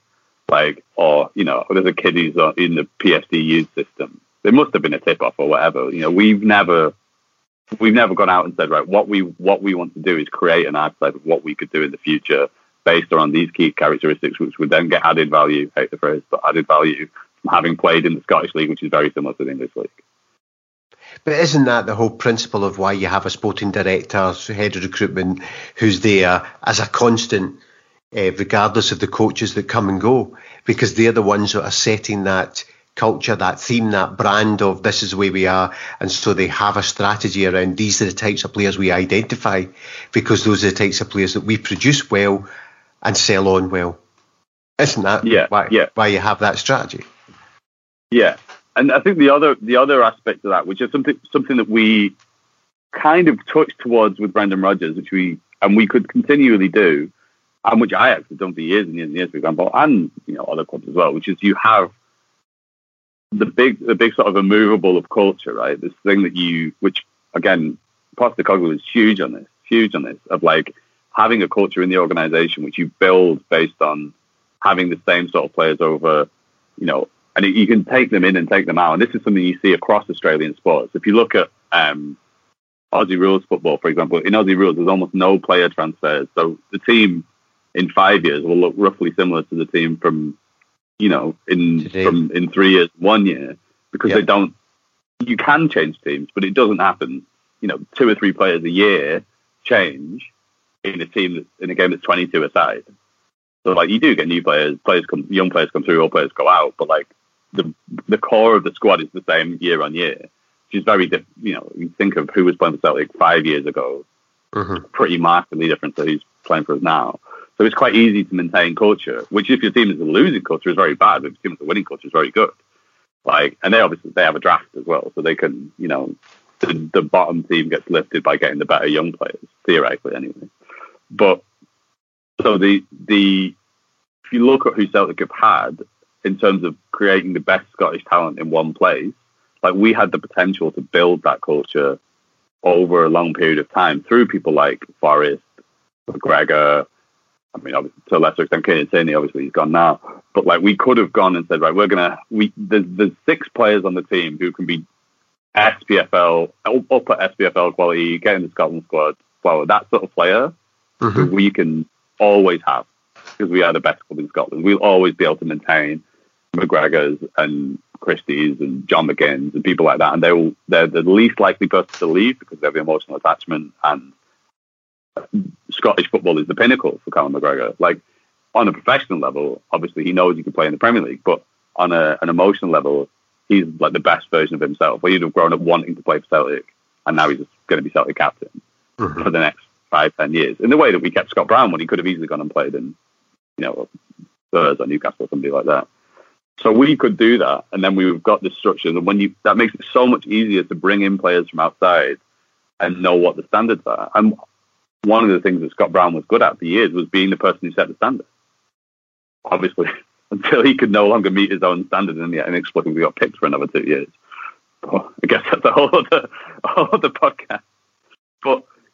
there's a kid who's in the PSD youth system. There must have been a tip off or whatever. We've never gone out and said, right, what we want to do is create an archetype of what we could do in the future based on these key characteristics, which would then get added value. Hate the phrase, but added value. Having played in the Scottish League, which is very similar to the English League. But isn't that the whole principle of why you have a sporting director, head of recruitment, who's there as a constant, regardless of the coaches that come and go? Because they're the ones that are setting that culture, that theme, that brand of this is the way we are. And so they have a strategy around these are the types of players we identify, because those are the types of players that we produce well and sell on well. Isn't that why you have that strategy? Yeah, and I think the other aspect of that, which is something that we kind of touched towards with Brendan Rodgers, which we could continually do, and which I actually done for years and years and years, for example, and other clubs as well, which is you have the big sort of immovable of culture, right? This thing that which again, Postecoglou is huge on this, of like having a culture in the organisation which you build based on having the same sort of players over, and you can take them in and take them out. And this is something you see across Australian sports. If you look at Aussie rules football, for example, in Aussie rules, there's almost no player transfers. So the team in 5 years will look roughly similar to the team from, in 3 years, 1 year, because they don't, you can change teams, but it doesn't happen. 2 or 3 players a year change in a team in a game that's 22 aside. So like you do get new players, young players come through, old players go out, but like the core of the squad is the same year on year, which is very different. You think of who was playing for Celtic 5 years ago, pretty markedly different to who's playing for us now. So it's quite easy to maintain culture, which if your team is a losing culture is very bad, but if your team is a winning culture is very good. And they have a draft as well, so they can, the bottom team gets lifted by getting the better young players, theoretically anyway. But so if you look at who Celtic have had in terms of creating the best Scottish talent in one place, like we had the potential to build that culture over a long period of time through people like Forrest, McGregor. I mean, obviously, to a lesser extent, Kieran Tierney, obviously he's gone now. But like we could have gone and said, right, there's 6 players on the team who can be SPFL, upper SPFL quality, get in the Scotland squad. Well, that sort of player who we can always have, because we are the best club in Scotland. We'll always be able to maintain McGregor's and Christie's and John McGinn's and people like that, and they're the least likely person to leave because they have the emotional attachment, and Scottish football is the pinnacle for Conor McGregor. Like on a professional level, obviously he knows he can play in the Premier League, but on an emotional level, he's like the best version of himself. Well, he'd have grown up wanting to play for Celtic, and now he's just going to be Celtic captain for the next 5-10 years. In the way that we kept Scott Brown when he could have easily gone and played in, Spurs or Newcastle or somebody like that. So we could do that, and then we've got this structure. And that makes it so much easier to bring in players from outside and know what the standards are. And one of the things that Scott Brown was good at for years was being the person who set the standard. Obviously, until he could no longer meet his own standard, and yet inexplicably got picked for another 2 years. I guess that's a whole other podcast. But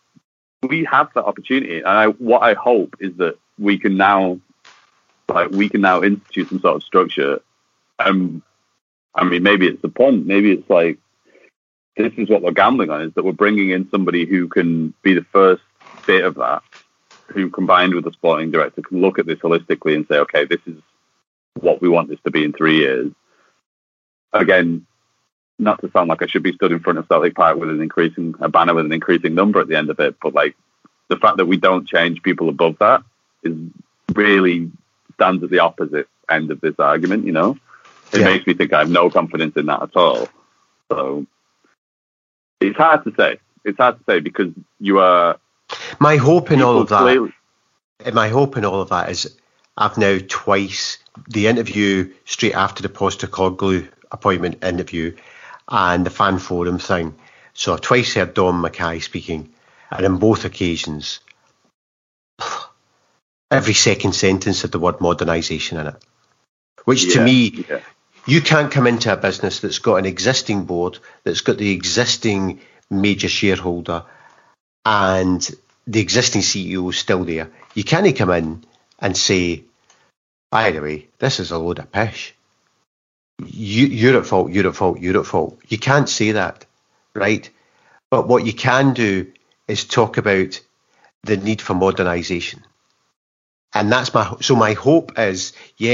we have that opportunity, and what I hope is that we can now institute some sort of structure. I mean, maybe it's the punt, maybe it's like, this is what we're gambling on, is that we're bringing in somebody who can be the first bit of that, who combined with the sporting director can look at this holistically and say, okay, this is what we want this to be in 3 years. Again, not to sound like I should be stood in front of Celtic Park with a banner with an increasing number at the end of it, but like the fact that we don't change people above that is really stands at the opposite end of this argument, you know? It makes me think I have no confidence in that at all. So it's hard to say. It's hard to say because you are... My hope in all of that is I've now twice, the interview straight after the Postecoglou appointment interview and the fan forum thing. So I've twice heard Dom Mackay speaking, and on both occasions, every second sentence had the word modernisation in it. Which to me, you can't come into a business that's got an existing board, that's got the existing major shareholder, and the existing CEO is still there. You can't come in and say, by the way, this is a load of pish. You're at fault, you're at fault, you're at fault. You can't say that, right? But what you can do is talk about the need for modernisation. And that's my hope is,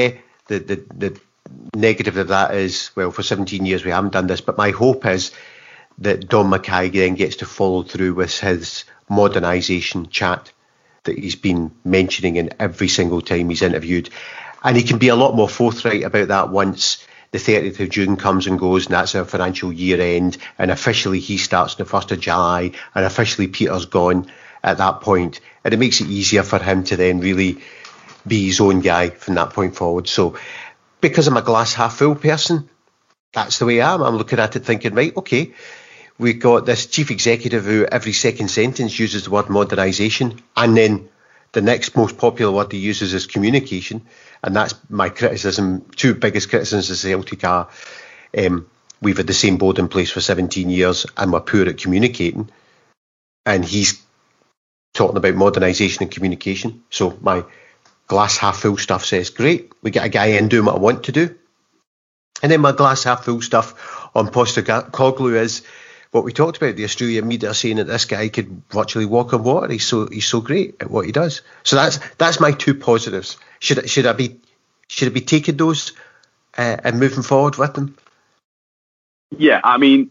the negative of that is, well, for 17 years we haven't done this, but my hope is that Dom Mackay then gets to follow through with his modernisation chat that he's been mentioning in every single time he's interviewed. And he can be a lot more forthright about that once the 30th of June comes and goes, and that's our financial year end, and officially he starts on the 1st of July, and officially Peter's gone at that point. And it makes it easier for him to then really be his own guy from that point forward. So because I'm a glass half full person, that's the way I am. I'm looking at it thinking, right, okay, we've got this chief executive who every second sentence uses the word modernisation, and then the next most popular word he uses is communication. And that's my criticism. Two biggest criticisms of Celtic are we've had the same board in place for 17 years and we're poor at communicating. And he's talking about modernisation and communication. So my glass half full stuff says, great, we get a guy in doing what I want to do. And then my glass half full stuff on Postecoglou is what we talked about. The Australian media are saying that this guy could virtually walk on water. He's so great at what he does. So that's my two positives. Should I be taking those and moving forward with them? Yeah, I mean,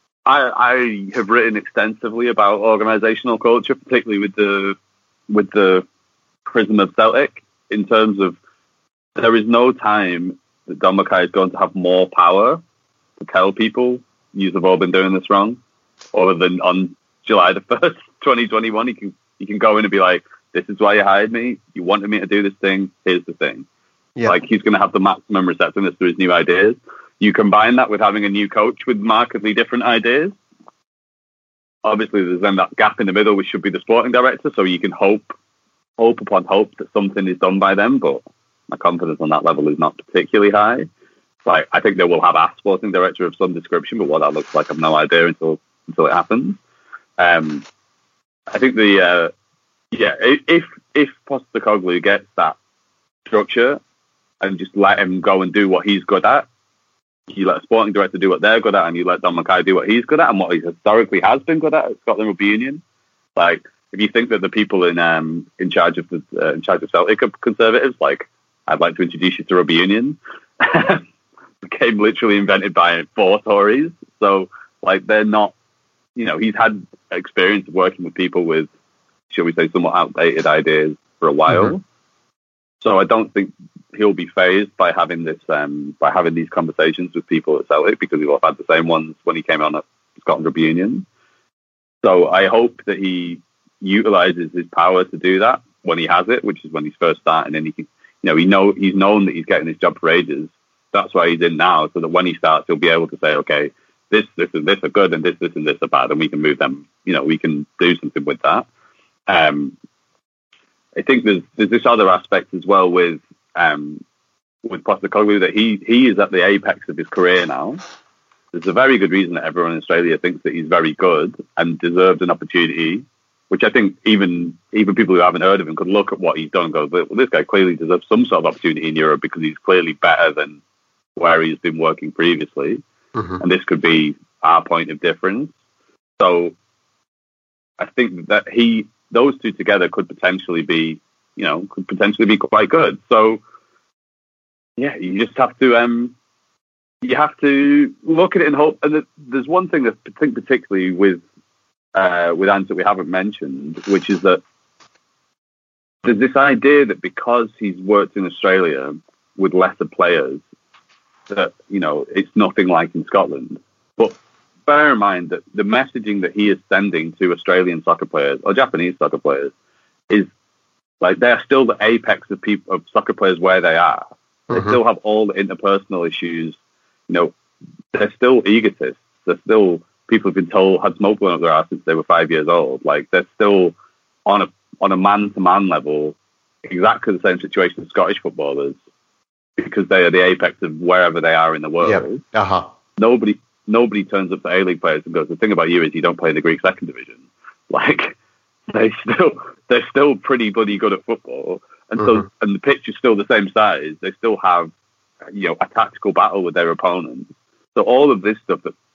I have written extensively about organisational culture, particularly with the prism of Celtic, in terms of there is no time that Dom Mackay is going to have more power to tell people you have all been doing this wrong, other than on July the 1st, 2021, he can go in and be like, this is why you hired me. You wanted me to do this thing. Here's the thing. Yeah. Like, he's going to have the maximum receptiveness to his new ideas. You combine that with having a new coach with markedly different ideas. Obviously, there's then that gap in the middle, which should be the sporting director. So you can hope upon hope that something is done by them. But my confidence on that level is not particularly high. Like, I think they will have a sporting director of some description, but what that looks like, I've no idea until it happens. I think if Postecoglou gets that structure and just let him go and do what he's good at, you let a sporting director do what they're good at, and you let Dom Mackay do what he's good at and what he historically has been good at Scotland Rugby Union. Like, if you think that the people in charge of Celtic are conservatives, like, I'd like to introduce you to rugby union. Became literally invented by 4 Tories. So, like, they're not, he's had experience of working with people with, shall we say, somewhat outdated ideas for a while. Mm-hmm. So I don't think he'll be fazed by having these conversations with people at Celtic, because he'll have had the same ones when he came on at Scotland Rugby Union. So I hope that he utilises his power to do that when he has it, which is when he's first starting, and he can, he's known that he's getting this job for ages. That's why he's in now, so that when he starts, he'll be able to say, okay, this and this are good, and this and this are bad, and we can move them. We can do something with that. I think there's this other aspect as well with Postecoglou, that he is at the apex of his career now. There's a very good reason that everyone in Australia thinks that he's very good and deserves an opportunity which I think even people who haven't heard of him could look at what he's done and go, well, this guy clearly deserves some sort of opportunity in Europe because he's clearly better than where he's been working previously. And this could be our point of difference. So I think that those two together could potentially be quite good. So yeah, you just have to look at it and hope. And there's one thing that I think particularly with Ange that we haven't mentioned, which is that there's this idea that because he's worked in Australia with lesser players, that, you know, it's nothing like in Scotland. But bear in mind that the messaging that he is sending to Australian soccer players or Japanese soccer players is like they're still the apex of soccer players where they are. They still have all the interpersonal issues. You know, they're still egotists. They're still people who've been had smoke blown up their ass since they were 5 years old. Like, they're still on a man-to-man level, exactly the same situation as Scottish footballers, because they are the apex of wherever they are in the world. Yeah. Nobody turns up to A-League players and goes, the thing about you is you don't play in the Greek second division. Like, they're still pretty bloody good at football. And so, and the pitch is still the same size. They still have, you know, a tactical battle with their opponents. So all of this stuff that,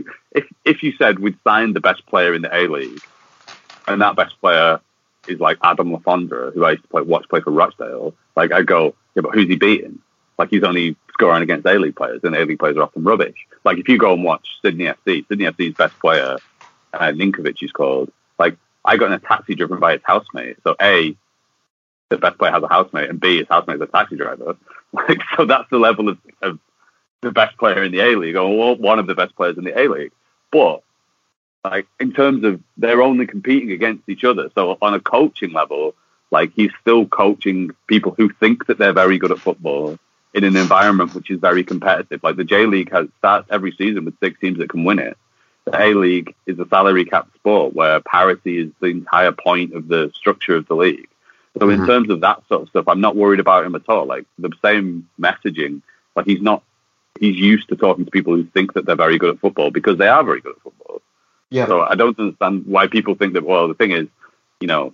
if you said we'd signed the best player in the A-League, and that best player is like Adam Lafondra, who I used to watch play for Rochdale, like, I go, yeah, but who's he beating? Like, he's only scoring against A-League players, and A-League players are often rubbish. Like, if you go and watch Sydney FC's best player, Ninkovic he's called, like, I got in a taxi driven by his housemate. So A, the best player has a housemate, and B, his housemate is a taxi driver. Like, so that's the level of the best player in the A-League, or one of the best players in the A-League. But, like, in terms of they're only competing against each other. So on a coaching level, like, he's still coaching people who think that they're very good at football in an environment which is very competitive. Like, the J-League starts every season with 6 teams that can win it. The A-League is a salary cap sport where parity is the entire point of the structure of the league. So in terms of that sort of stuff, I'm not worried about him at all. Like, the same messaging, like, he's used to talking to people who think that they're very good at football because they are very good at football. Yeah. So I don't understand why people think that, well, the thing is, you know,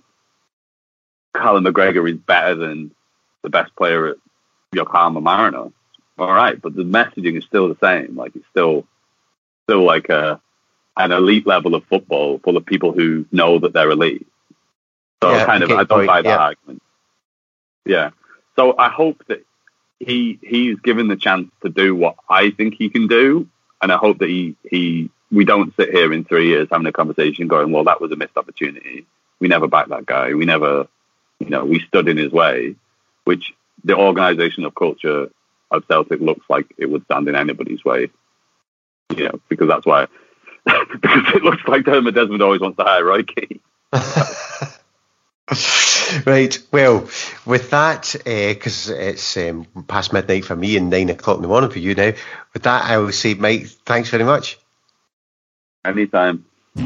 Callum McGregor is better than the best player at Yokohama Marinos. All right, but the messaging is still the same. Like, it's still like an elite level of football full of people who know that they're elite. So I don't buy that argument. Yeah. So I hope that he's given the chance to do what I think he can do, and I hope that we don't sit here in 3 years having a conversation going, well, that was a missed opportunity. We never backed that guy. We never, you know, we stood in his way, which the organisational culture of Celtic looks like it would stand in anybody's way. You know, because that's why, because it looks like Dermot Desmond always wants to hire Roy Keane. Right, well, with that, because it's past midnight for me and 9 o'clock in the morning for you now, with that, I will say, Mike, thanks very much. Anytime.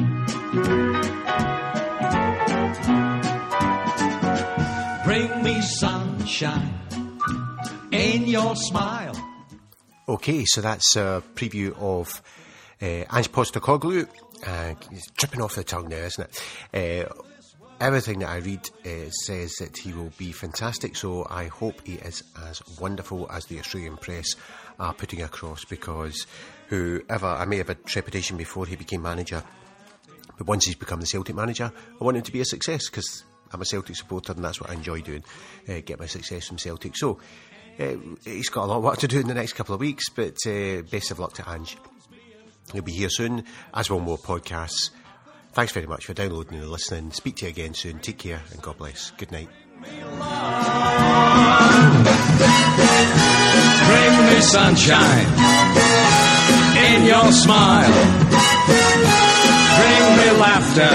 Bring me sunshine in your smile. Okay, so that's a preview of Ange Postecoglou. It's dripping off the tongue now, isn't it? Everything that I read says that he will be fantastic, so I hope he is as wonderful as the Australian press are putting across, because I may have had trepidation before he became manager, but once he's become the Celtic manager, I want him to be a success, because I'm a Celtic supporter and that's what I enjoy doing, get my success from Celtic. So he's got a lot of work to do in the next couple of weeks, but best of luck to Ange. He'll be here soon, as will more podcasts. Thanks very much for downloading and listening. Speak to you again soon. Take care and God bless. Good night. Bring me sunshine in your smile. Bring me laughter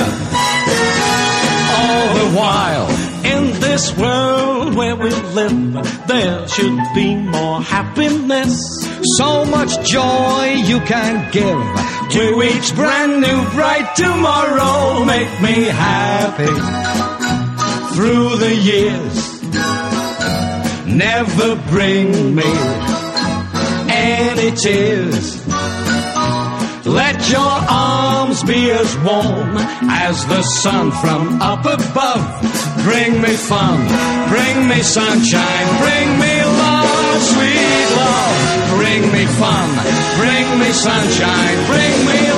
all the while. In this world where we live, there should be more happiness. So much joy you can give to each brand new bright tomorrow. Make me happy through the years. Never bring me any tears. Let your arms be as warm as the sun from up above. Bring me fun, bring me sunshine, bring me love, sweet love. Bring me fun, bring me sunshine, bring me